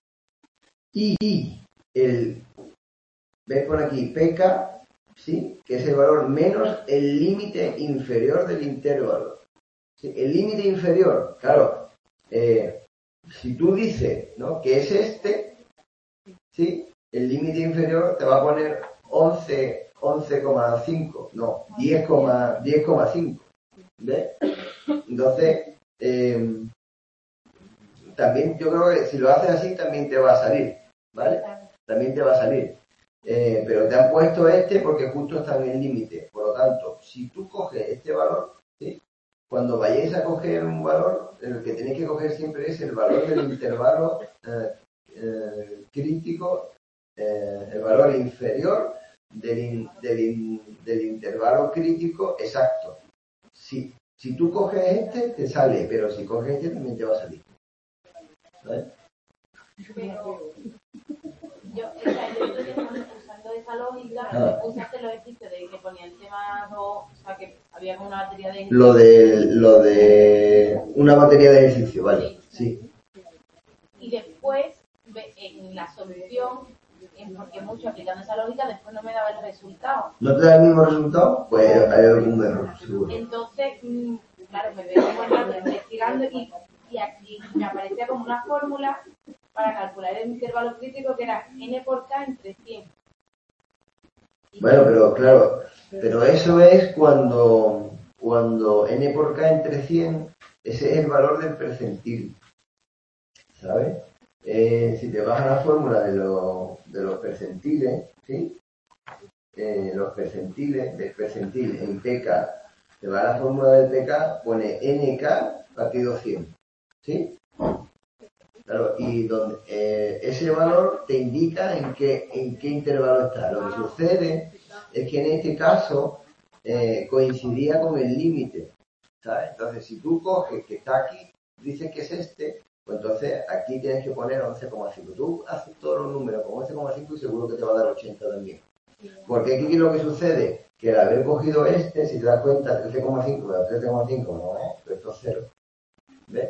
Y el, ves por aquí, P K, ¿sí? Que es el valor menos el límite inferior del intervalo. ¿Sí? El límite inferior, claro, eh, si tú dices, ¿no? Que es este, ¿sí? El límite inferior te va a poner once, once coma cinco, no, diez coma cinco, ¿ves? Entonces, eh, también yo creo que si lo haces así también te va a salir, ¿vale? También te va a salir. Eh, pero te han puesto este porque justo está en el límite. Por lo tanto, si tú coges este valor, ¿sí? Cuando vayáis a coger un valor, el que tenéis que coger siempre es el valor del intervalo eh, eh, crítico, eh, el valor inferior del, in, del, in, del intervalo crítico exacto. Si, si tú coges este, te sale, pero si coges este también te va a salir. ¿Vale? Pero yo, o sea, yo estoy usando esa lógica, Ah. usaste lo dijiste de que ponía el tema dos, o sea, que había una batería de... Lo de, lo de una batería de ejercicio, ¿vale? Sí. Y después, en la solución, porque mucho aplicando esa lógica, después no me daba el resultado. ¿No te da el mismo resultado? Pues hay algún error, seguro. Entonces, claro, me veo como rato investigando y, y aquí me aparecía como una fórmula para calcular el intervalo crítico que era n por k entre cien. Bueno, pero claro, pero eso es cuando, cuando n por k entre cien, ese es el valor del percentil, ¿sabes? Eh, si te vas a la fórmula de, lo, de los percentiles, ¿sí? Eh, los percentiles, del percentil en pk, te vas a la fórmula del pk, pone nk partido cien, ¿sí? Claro, y donde, eh, ese valor te indica en qué, en qué intervalo está. Lo que sucede es que en este caso eh, coincidía con el límite, ¿sabes? Entonces, si tú coges que está aquí, dices que es este, pues entonces aquí tienes que poner once coma cinco. Tú haces todos los números con once coma cinco y seguro que te va a dar ochenta también. Porque aquí lo que sucede, que al haber cogido este, si te das cuenta, trece coma cinco, trece coma cinco no es, pues esto es cero. ¿Ves?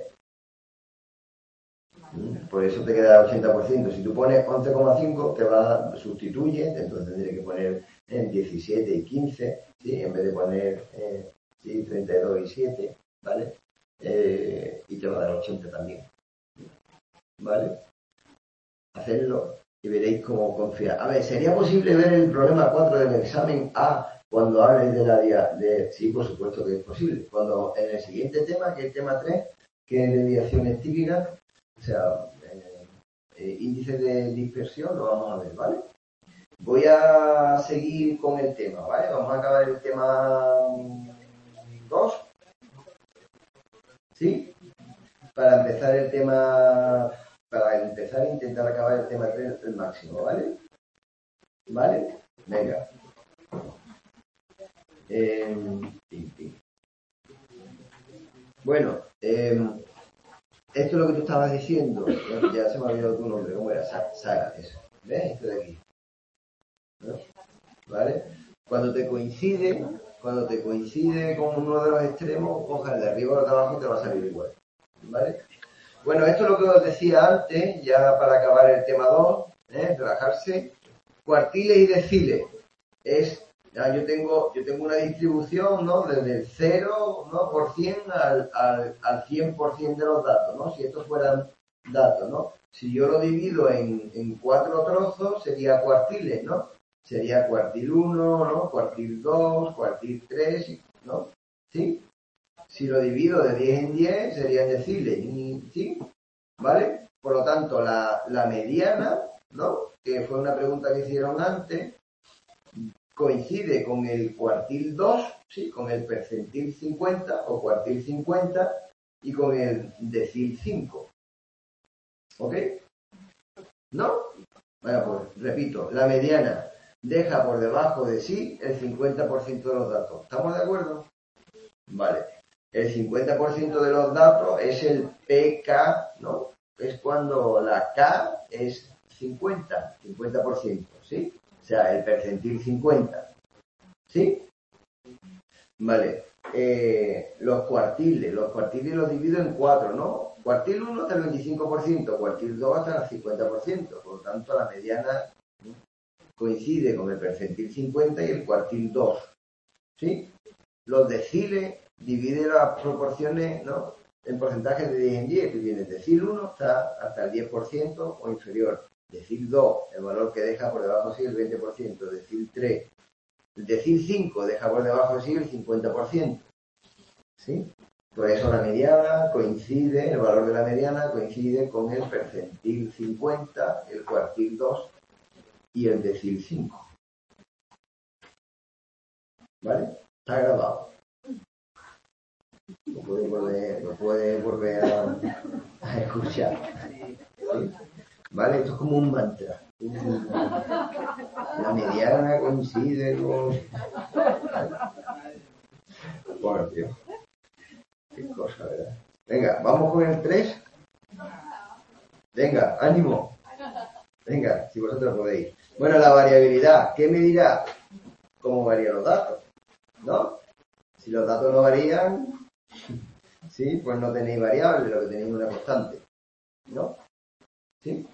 Por eso te queda el ochenta por ciento. Si tú pones once coma cinco, te va, sustituye, entonces tendré que poner en diecisiete y quince, ¿sí? En vez de poner eh, ¿sí? treinta y dos y siete, ¿vale? Eh, y te va a dar ochenta también, ¿vale? Hacedlo y veréis cómo confiar. A ver, ¿sería posible ver el problema cuatro del examen A cuando hables de la dia de... Sí, por supuesto que es posible. Cuando en el siguiente tema, que es el tema tres, que es desviaciones típicas, o sea, eh, eh, índice de dispersión, lo vamos a ver, ¿vale? Voy a seguir con el tema, ¿vale? Vamos a acabar el tema dos, ¿sí? Para empezar el tema, para empezar a intentar acabar el tema tres el máximo, ¿vale? ¿Vale? Venga. Eh, bueno, eh, esto es lo que tú estabas diciendo, ya se me ha olvidado tu nombre, ¿cómo era? Sara, eso. ¿Ves? Esto de aquí. ¿No? ¿Vale? Cuando te coincide, cuando te coincide con uno de los extremos, coja el de arriba o el de abajo, te va a salir igual. ¿Vale? Bueno, esto es lo que os decía antes, ya para acabar el tema dos, ¿eh? Relajarse. Cuartiles y deciles. Es, ya yo tengo, yo tengo una distribución, ¿no? Desde el cero, ¿no? por cien al, al, al cien por ciento de los datos, ¿no? Si estos fueran datos, ¿no? Si yo lo divido en, en cuatro trozos, sería cuartiles, ¿no? Sería cuartil uno, ¿no? Cuartil dos, cuartil tres, ¿no? ¿Sí? Si lo divido de diez en diez, serían deciles, ¿sí? ¿Vale? Por lo tanto, la, la mediana, ¿no? Que fue una pregunta que hicieron antes, coincide con el cuartil dos, ¿sí? Con el percentil cincuenta o cuartil cincuenta y con el decil cinco. ¿Ok? ¿No? Bueno, pues repito, la mediana deja por debajo de sí el cincuenta por ciento de los datos. ¿Estamos de acuerdo? Vale. El cincuenta por ciento de los datos es el P K, ¿no? Es cuando la K es cincuenta, cincuenta por ciento, ¿sí? O sea, el percentil cincuenta. ¿Sí? Vale. Eh, los cuartiles, los cuartiles los divido en cuatro, ¿no? Cuartil uno hasta el veinticinco por ciento, cuartil dos hasta el cincuenta por ciento. Por lo tanto, la mediana coincide con el percentil cincuenta y el cuartil dos. ¿Sí? Los deciles dividen las proporciones, ¿no? En porcentajes de diez en diez, que viene decil uno está hasta el diez por ciento o inferior. decil dos, el valor que deja por debajo de sí el veinte por ciento, decil tres, decil cinco deja por debajo de sí el cincuenta por ciento. ¿Sí? Por eso la mediana coincide, el valor de la mediana coincide con el percentil cincuenta, el cuartil dos y el decil cinco. ¿Vale? Está grabado. Lo puede volver, lo puede volver a, a escuchar. ¿Sí? ¿Vale? Esto es como un mantra. La mediana coincide con... Por Dios. Qué cosa, ¿verdad? Venga, vamos con el tres. Venga, ánimo. Venga, si vosotros podéis. Bueno, la variabilidad. ¿Qué me dirá? ¿Cómo varían los datos? ¿No? Si los datos no varían, sí, pues no tenéis variable, lo que tenéis es una constante. ¿No? ¿Sí?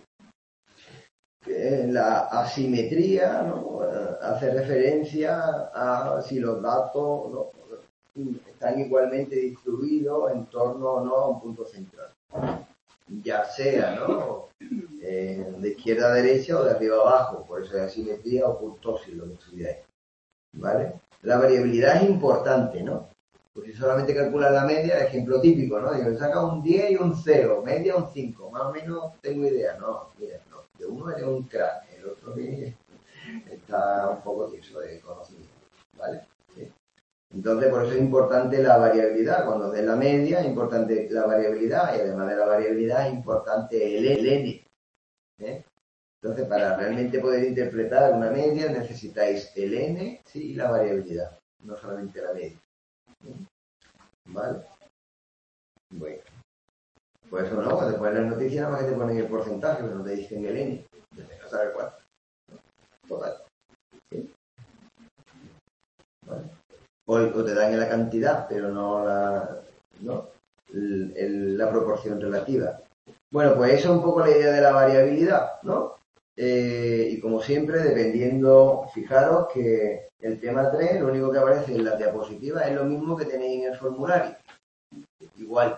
La asimetría, ¿no? Hace referencia a si los datos, ¿no?, están igualmente distribuidos en torno o no a un punto central. Ya sea, ¿no?, eh, de izquierda a derecha o de arriba a abajo. Por eso es asimetría o kurtosis, lo que estudiáis. ¿Vale? La variabilidad es importante, ¿no? Pues si solamente calculas la media, ejemplo típico, ¿no? Digo, saca un diez y un cero, media un cinco, más o menos tengo idea. No, mira, no. De uno eres un crack, el otro viene, está un poco tieso de conocimiento, ¿vale? ¿Sí? Entonces, por eso es importante la variabilidad. Cuando des la media, es importante la variabilidad, y además de la variabilidad, es importante el, el n. ¿eh? Entonces, para realmente poder interpretar una media, necesitáis el n, sí, y la variabilidad, no solamente la media. ¿eh? ¿Vale? Bueno. Por eso no, cuando te ponen las noticias, nada más que te ponen el porcentaje, pero no te dicen el n. No sabes cuánto. Total. ¿Sí? ¿Vale? O, o te dan la cantidad, pero no la, ¿no? El, el, la proporción relativa. Bueno, pues eso es un poco la idea de la variabilidad, ¿no? Eh, y como siempre, dependiendo, fijaros que el tema tres, lo único que aparece en la diapositiva es lo mismo que tenéis en el formulario. Igual,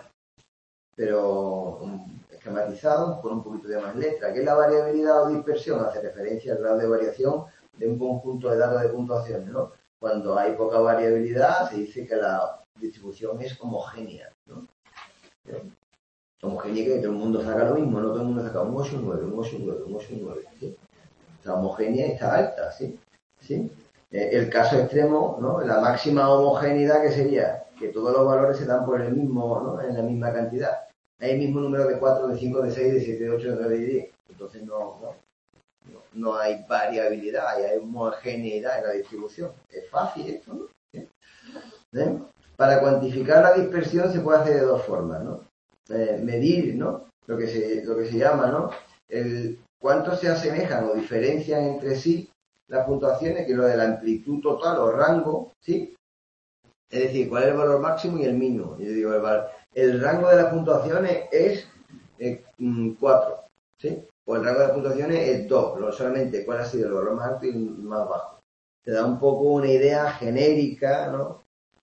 pero um, esquematizado con un poquito de más letra. ¿Qué es la variabilidad o dispersión? Hace referencia al grado de variación de un conjunto de datos de puntuación, ¿no? Cuando hay poca variabilidad, se dice que la distribución es homogénea, ¿no? ¿Eh? Homogénea que todo el mundo saca lo mismo, no todo el mundo saca un ocho nueve, un ocho nueve, un ocho nueve, ¿sí? Está homogénea y está alta, ¿sí? ¿Sí? Eh, el caso extremo, ¿no? La máxima homogeneidad, que sería que todos los valores se dan por el mismo, ¿no?, en la misma cantidad. Hay el mismo número de cuatro, de cinco, de seis, de siete, de ocho, de nueve y de diez. Entonces no, no, no, no hay variabilidad, hay homogeneidad en la distribución. Es fácil esto, ¿no? ¿Sí? ¿Eh? Para cuantificar la dispersión se puede hacer de dos formas, ¿no? Eh, medir, ¿no?, lo que se, lo que se llama, ¿no?, el cuánto se asemejan o diferencian entre sí las puntuaciones, que es lo de la amplitud total o rango, ¿sí? Es decir, cuál es el valor máximo y el mínimo. Yo digo, el, valor, el rango de las puntuaciones es eh, cuatro, ¿sí? O el rango de las puntuaciones es dos, no solamente cuál ha sido el valor más alto y el más bajo. Te da un poco una idea genérica, ¿no?,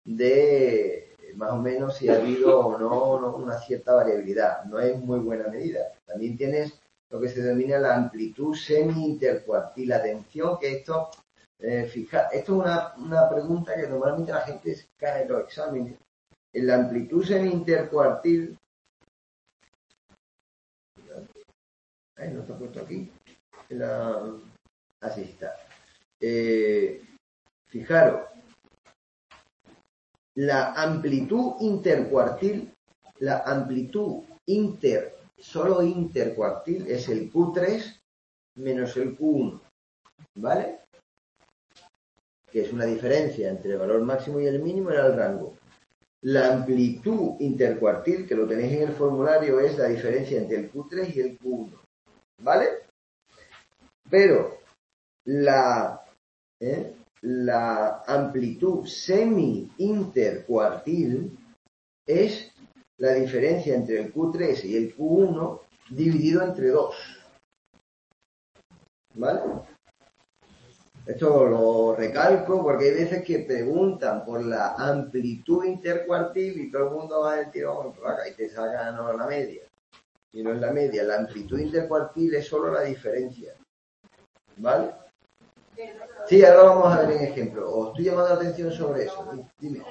de más o menos si ha habido o no, no una cierta variabilidad. No es muy buena medida. También tienes lo que se denomina la amplitud semi-intercuartil. Atención, que esto, eh, fija, esto es una, una pregunta que normalmente la gente cae en los exámenes. En la amplitud semi-intercuartil, ay, no está puesto aquí, la, así está. Eh, fijaros, la amplitud intercuartil, la amplitud inter, solo intercuartil es el Q tres menos el Q uno, ¿vale? Que es una diferencia entre el valor máximo y el mínimo en el rango. La amplitud intercuartil, que lo tenéis en el formulario, es la diferencia entre el Q tres y el Q uno, ¿vale? Pero la... ¿eh? La amplitud semi-intercuartil es la diferencia entre el Q tres y el Q uno dividido entre dos. ¿Vale? Esto lo recalco porque hay veces que preguntan por la amplitud intercuartil y todo el mundo va a decir, oh, y te sacan, ¿no?, la media. y no es la media. La amplitud intercuartil es solo la diferencia. ¿Vale? Sí, ahora vamos a ver en ejemplo. Os estoy llamando la atención sobre eso. Dime.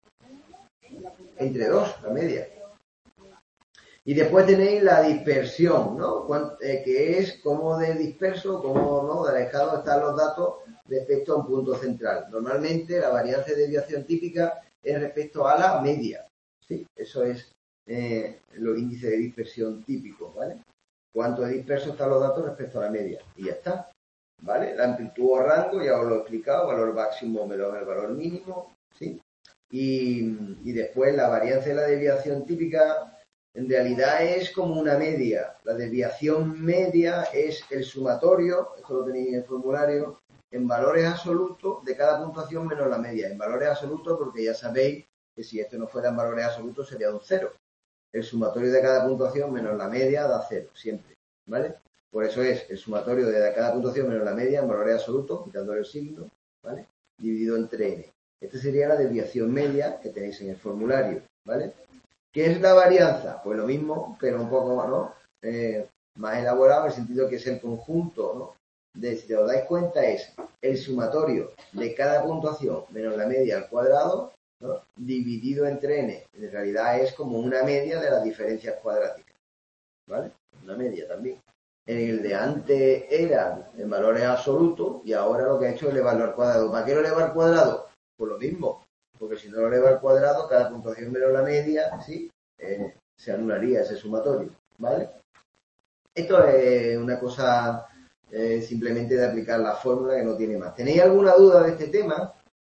Entre dos, la media. Y después tenéis la dispersión, ¿no? Eh, que es cómo de disperso, cómo no, de alejado están los datos respecto a un punto central. Normalmente la varianza de desviación típica es respecto a la media. ¿Sí? Eso es eh, los índices de dispersión típicos, ¿vale? Cuánto de disperso están los datos respecto a la media. Y ya está. ¿Vale? La amplitud o rango, ya os lo he explicado, valor máximo menos el valor mínimo, ¿sí? Y, y después la varianza de la desviación típica en realidad es como una media. La desviación media es el sumatorio, esto lo tenéis en el formulario, en valores absolutos de cada puntuación menos la media. En valores absolutos porque ya sabéis que si esto no fuera en valores absolutos sería un cero. El sumatorio de cada puntuación menos la media da cero, siempre, ¿vale? Por eso es el sumatorio de cada puntuación menos la media en valores absolutos, quitándole el signo, ¿vale? Dividido entre n. Esta sería la desviación media que tenéis en el formulario, ¿vale? ¿Qué es la varianza? Pues lo mismo, pero un poco más, ¿no? Eh, más elaborado en el sentido que es el conjunto, ¿no? De, si os dais cuenta, es el sumatorio de cada puntuación menos la media al cuadrado, ¿no? Dividido entre n. En realidad es como una media de las diferencias cuadráticas, ¿vale? Una media también. En el de antes eran en valores absolutos y ahora lo que ha hecho es elevarlo al cuadrado. ¿Para qué lo eleva al cuadrado? Pues lo mismo, porque si no lo eleva al cuadrado, cada puntuación menos la media, ¿sí? Eh, se anularía ese sumatorio, ¿vale? Esto es una cosa eh, simplemente de aplicar la fórmula que no tiene más. ¿Tenéis alguna duda de este tema?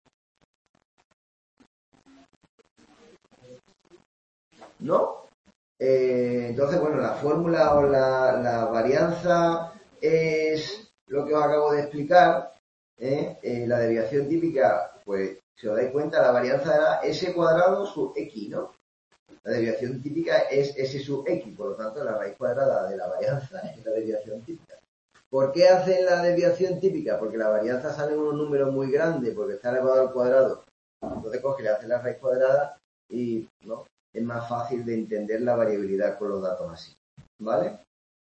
¿No? Eh, entonces, bueno, la fórmula o la, la varianza es lo que os acabo de explicar. ¿eh? Eh, la desviación típica, pues, si os dais cuenta, la varianza era s cuadrado sub x, ¿no? La desviación típica es s sub x, por lo tanto, la raíz cuadrada de la varianza es la desviación típica. ¿Por qué hacen la desviación típica? Porque la varianza sale en unos números muy grandes, porque está elevado al cuadrado. Entonces coge, le hace la raíz cuadrada y, ¿no? Es más fácil de entender la variabilidad con los datos así, ¿vale?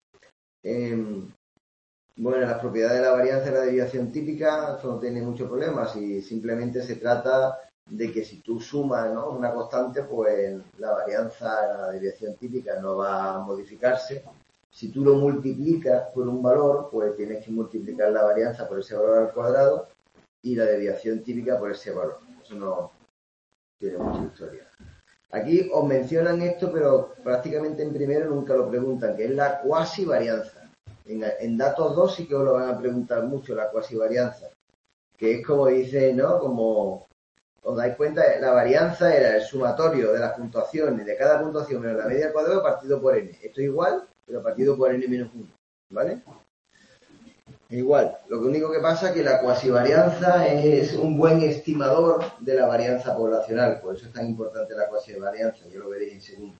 Eh, bueno, las propiedades de la varianza y la desviación típica, esto no tiene mucho problema, si simplemente se trata de que si tú sumas, ¿no? Una constante, pues la varianza, la desviación típica no va a modificarse. Si tú lo multiplicas por un valor, pues tienes que multiplicar la varianza por ese valor al cuadrado y la desviación típica por ese valor. Eso no tiene mucha historia. Aquí os mencionan esto, pero prácticamente en primero nunca lo preguntan, que es la cuasi varianza. En, en datos dos sí que os lo van a preguntar mucho, la cuasi varianza, que es como dice, ¿no? Como os dais cuenta, la varianza era el sumatorio de las puntuaciones de cada puntuación menos la media al cuadrado partido por n. Esto es igual, pero partido por n menos uno, ¿vale? Igual, lo único que pasa es que la cuasivarianza es un buen estimador de la varianza poblacional, por eso es tan importante la cuasivarianza, yo lo veréis en segundo.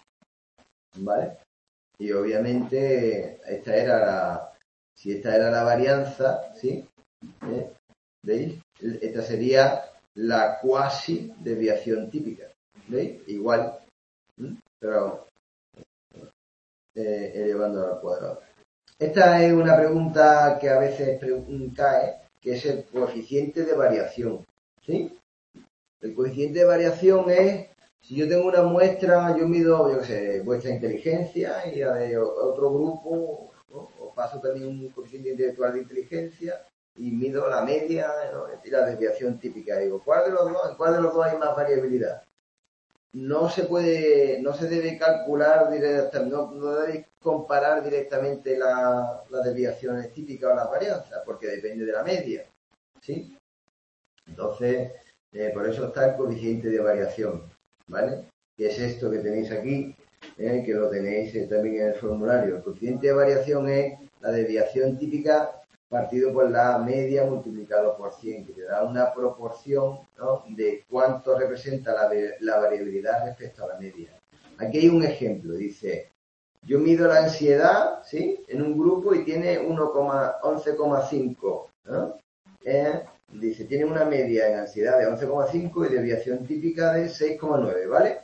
¿Vale? Y obviamente esta era la, si esta era la varianza, ¿sí? ¿Eh? ¿Veis? Esta sería la cuasi desviación típica, ¿veis? Igual, ¿eh? Pero eh, elevando al cuadrado. Esta es una pregunta que a veces cae, que es el coeficiente de variación, ¿sí? El coeficiente de variación es, si yo tengo una muestra, yo mido, yo qué sé, vuestra inteligencia y la de otro grupo, ¿no? Os paso también un coeficiente intelectual de inteligencia y mido la media, ¿no? Y la desviación típica. Digo, ¿cuál de los dos, en cuál de los dos hay más variabilidad? No se puede, no se debe calcular directamente, no, no debe comparar directamente la, las desviaciones típicas o las varianzas, porque depende de la media, ¿sí? Entonces, eh, por eso está el coeficiente de variación, ¿vale? Que es esto que tenéis aquí, eh, que lo tenéis eh, también en el formulario. El coeficiente de variación es la desviación típica partido por la media multiplicado por cien, que te da una proporción, ¿no? De cuánto representa la, la variabilidad respecto a la media. Aquí hay un ejemplo, dice, yo mido la ansiedad, ¿sí? En un grupo y tiene once coma cinco, ¿no? Eh, dice, tiene una media en ansiedad de once coma cinco y desviación típica de seis coma nueve, ¿vale?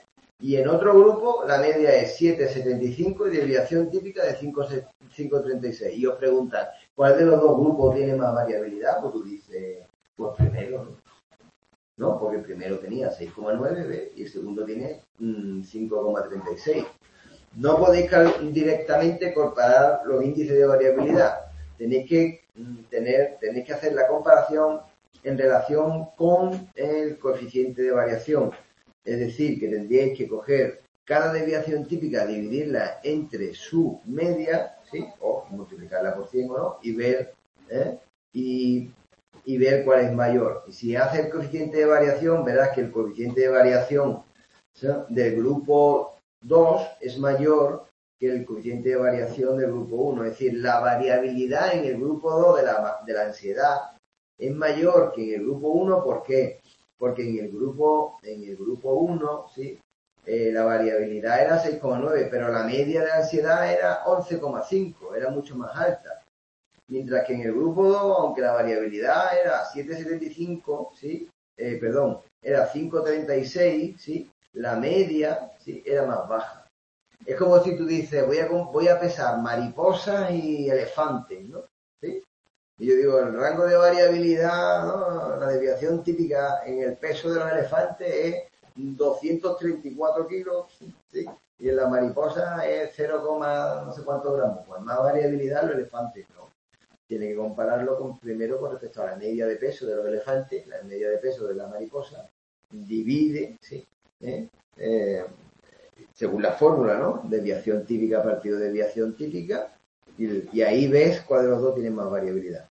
Y en otro grupo la media es siete coma setenta y cinco y desviación típica de cinco coma treinta y seis. Y os preguntan, ¿cuál de los dos grupos tiene más variabilidad? Pues tú dices, pues primero, ¿no? ¿No? Porque el primero tenía seis coma nueve, ¿ves? Y el segundo tiene mmm, cinco coma treinta y seis. No podéis directamente comparar los índices de variabilidad. Tenéis que mmm, tener, tenéis que hacer la comparación en relación con el coeficiente de variación. Es decir, que tendríais que coger cada desviación típica, dividirla entre su media, ¿sí? O multiplicarla por cien o no, y ver, ¿eh? y, y ver cuál es mayor. Y si hace el coeficiente de variación, verás que el coeficiente de variación, ¿sí?, del grupo dos es mayor que el coeficiente de variación del grupo uno. Es decir, la variabilidad en el grupo dos de la, de la ansiedad es mayor que en el grupo uno. ¿Por qué? Porque en el grupo en el grupo uno, ¿sí?, eh, la variabilidad era seis coma nueve, pero la media de ansiedad era once coma cinco, era mucho más alta. Mientras que en el grupo dos, aunque la variabilidad era siete coma setenta y cinco, ¿sí?, eh, perdón, era cinco coma treinta y seis, ¿sí?, la media, ¿sí?, era más baja. Es como si tú dices, voy a, voy a pesar mariposas y elefantes, ¿no? ¿Sí? Y yo digo, el rango de variabilidad, ¿no?, la desviación típica en el peso de los elefantes es doscientos treinta y cuatro kilos, ¿sí?, y en la mariposa es cero, no sé cuántos gramos. Pues más variabilidad los elefantes, ¿no? Tiene que compararlo con, primero con respecto a la media de peso de los elefantes, la media de peso de la mariposa, divide, ¿sí?, ¿Eh? Eh, según la fórmula, ¿no?, desviación típica partido de desviación típica, y, y ahí ves cuál de los dos tiene más variabilidad.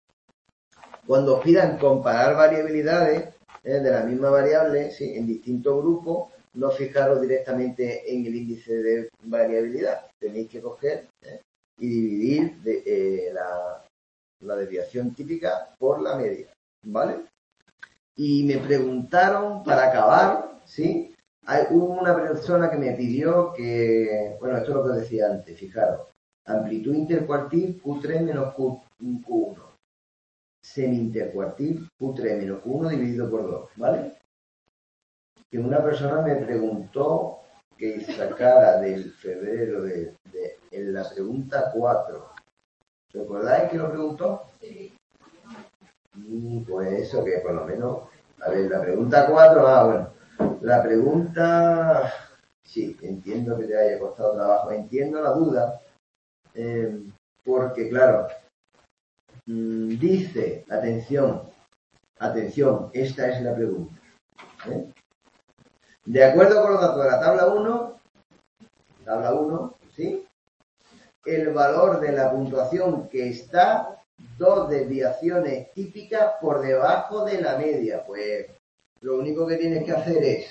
Cuando os pidan comparar variabilidades, ¿eh?, de la misma variable, ¿sí?, en distintos grupos, no fijaros directamente en el índice de variabilidad. Tenéis que coger, ¿eh?, y dividir de, eh, la, la desviación típica por la media, ¿vale? Y me preguntaron, para acabar, ¿sí?, hay, hubo una persona que me pidió que, bueno, esto es lo que decía antes, fijaros, amplitud intercuartil Q tres menos Q uno, semi-intercuartil Q tres menos Q uno dividido por dos, ¿vale? Que una persona me preguntó que sacara del febrero de, de en la pregunta cuatro. ¿Recordáis que lo preguntó? Sí. Y pues eso, que por lo menos, a ver, la pregunta cuatro, ah, bueno, la pregunta, sí, entiendo que te haya costado trabajo, entiendo la duda, eh, porque claro, mmm, dice, atención, atención, esta es la pregunta, ¿eh? De acuerdo con los datos de la tabla uno, tabla uno, ¿sí?, el valor de la puntuación que está dos desviaciones típicas por debajo de la media. Pues lo único que tienes que hacer es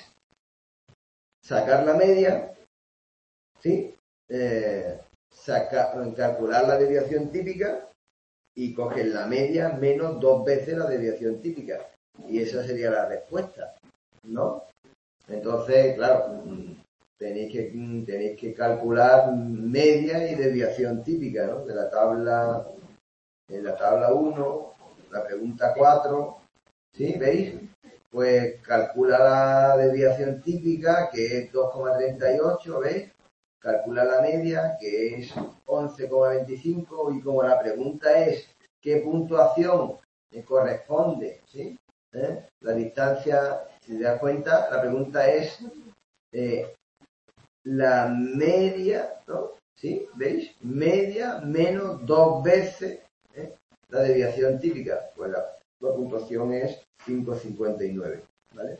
sacar la media, ¿sí?, eh, sacar, calcular la desviación típica y coger la media menos dos veces la desviación típica. Y esa sería la respuesta, ¿no? Entonces, claro, tenéis que, tenéis que calcular media y desviación típica, ¿no?, de la tabla, en la tabla uno, la pregunta cuatro, ¿sí? ¿Veis? Pues calcula la desviación típica, que es dos coma treinta y ocho, ¿veis? Calcula la media, que es once coma veinticinco, y como la pregunta es ¿qué puntuación corresponde? ¿Sí? ¿Eh? La distancia, si te das cuenta, la pregunta es eh, la media, ¿no? ¿Sí? ¿Veis? Media menos dos veces, ¿eh?, la desviación típica. Pues la, la puntuación es cinco coma cincuenta y nueve, ¿vale?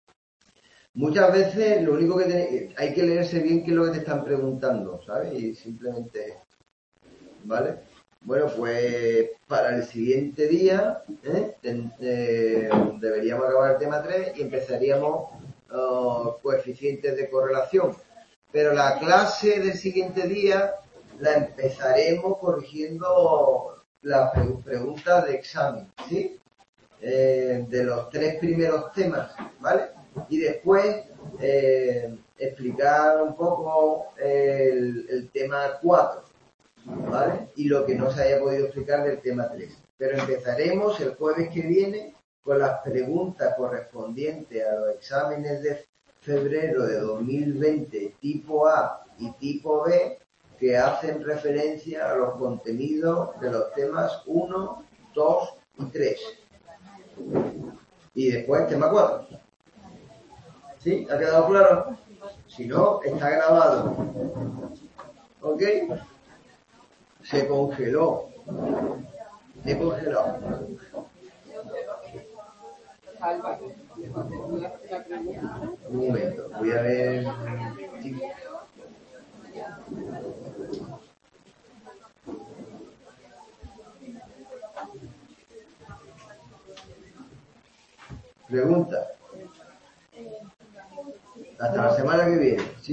Muchas veces lo único que tenéis, hay que leerse bien qué es lo que te están preguntando, ¿sabes? Y simplemente, ¿vale? Bueno, pues para el siguiente día, ¿eh? Eh, deberíamos acabar el tema tres y empezaríamos uh, coeficientes de correlación. Pero la clase del siguiente día la empezaremos corrigiendo las preguntas de examen, ¿sí? Eh, de los tres primeros temas, ¿vale? Y después eh, explicar un poco el, el tema cuatro, ¿vale? Y lo que no se haya podido explicar del tema tres. Pero empezaremos el jueves que viene con las preguntas correspondientes a los exámenes de febrero de dos mil veinte tipo A y tipo B que hacen referencia a los contenidos de los temas uno, dos y tres. Y después tema cuatro. ¿Sí? ¿Ha quedado claro? Si no, está grabado. ¿Ok? Se congeló. Se congeló. Un momento, voy a ver. Pregunta. Hasta la semana que viene.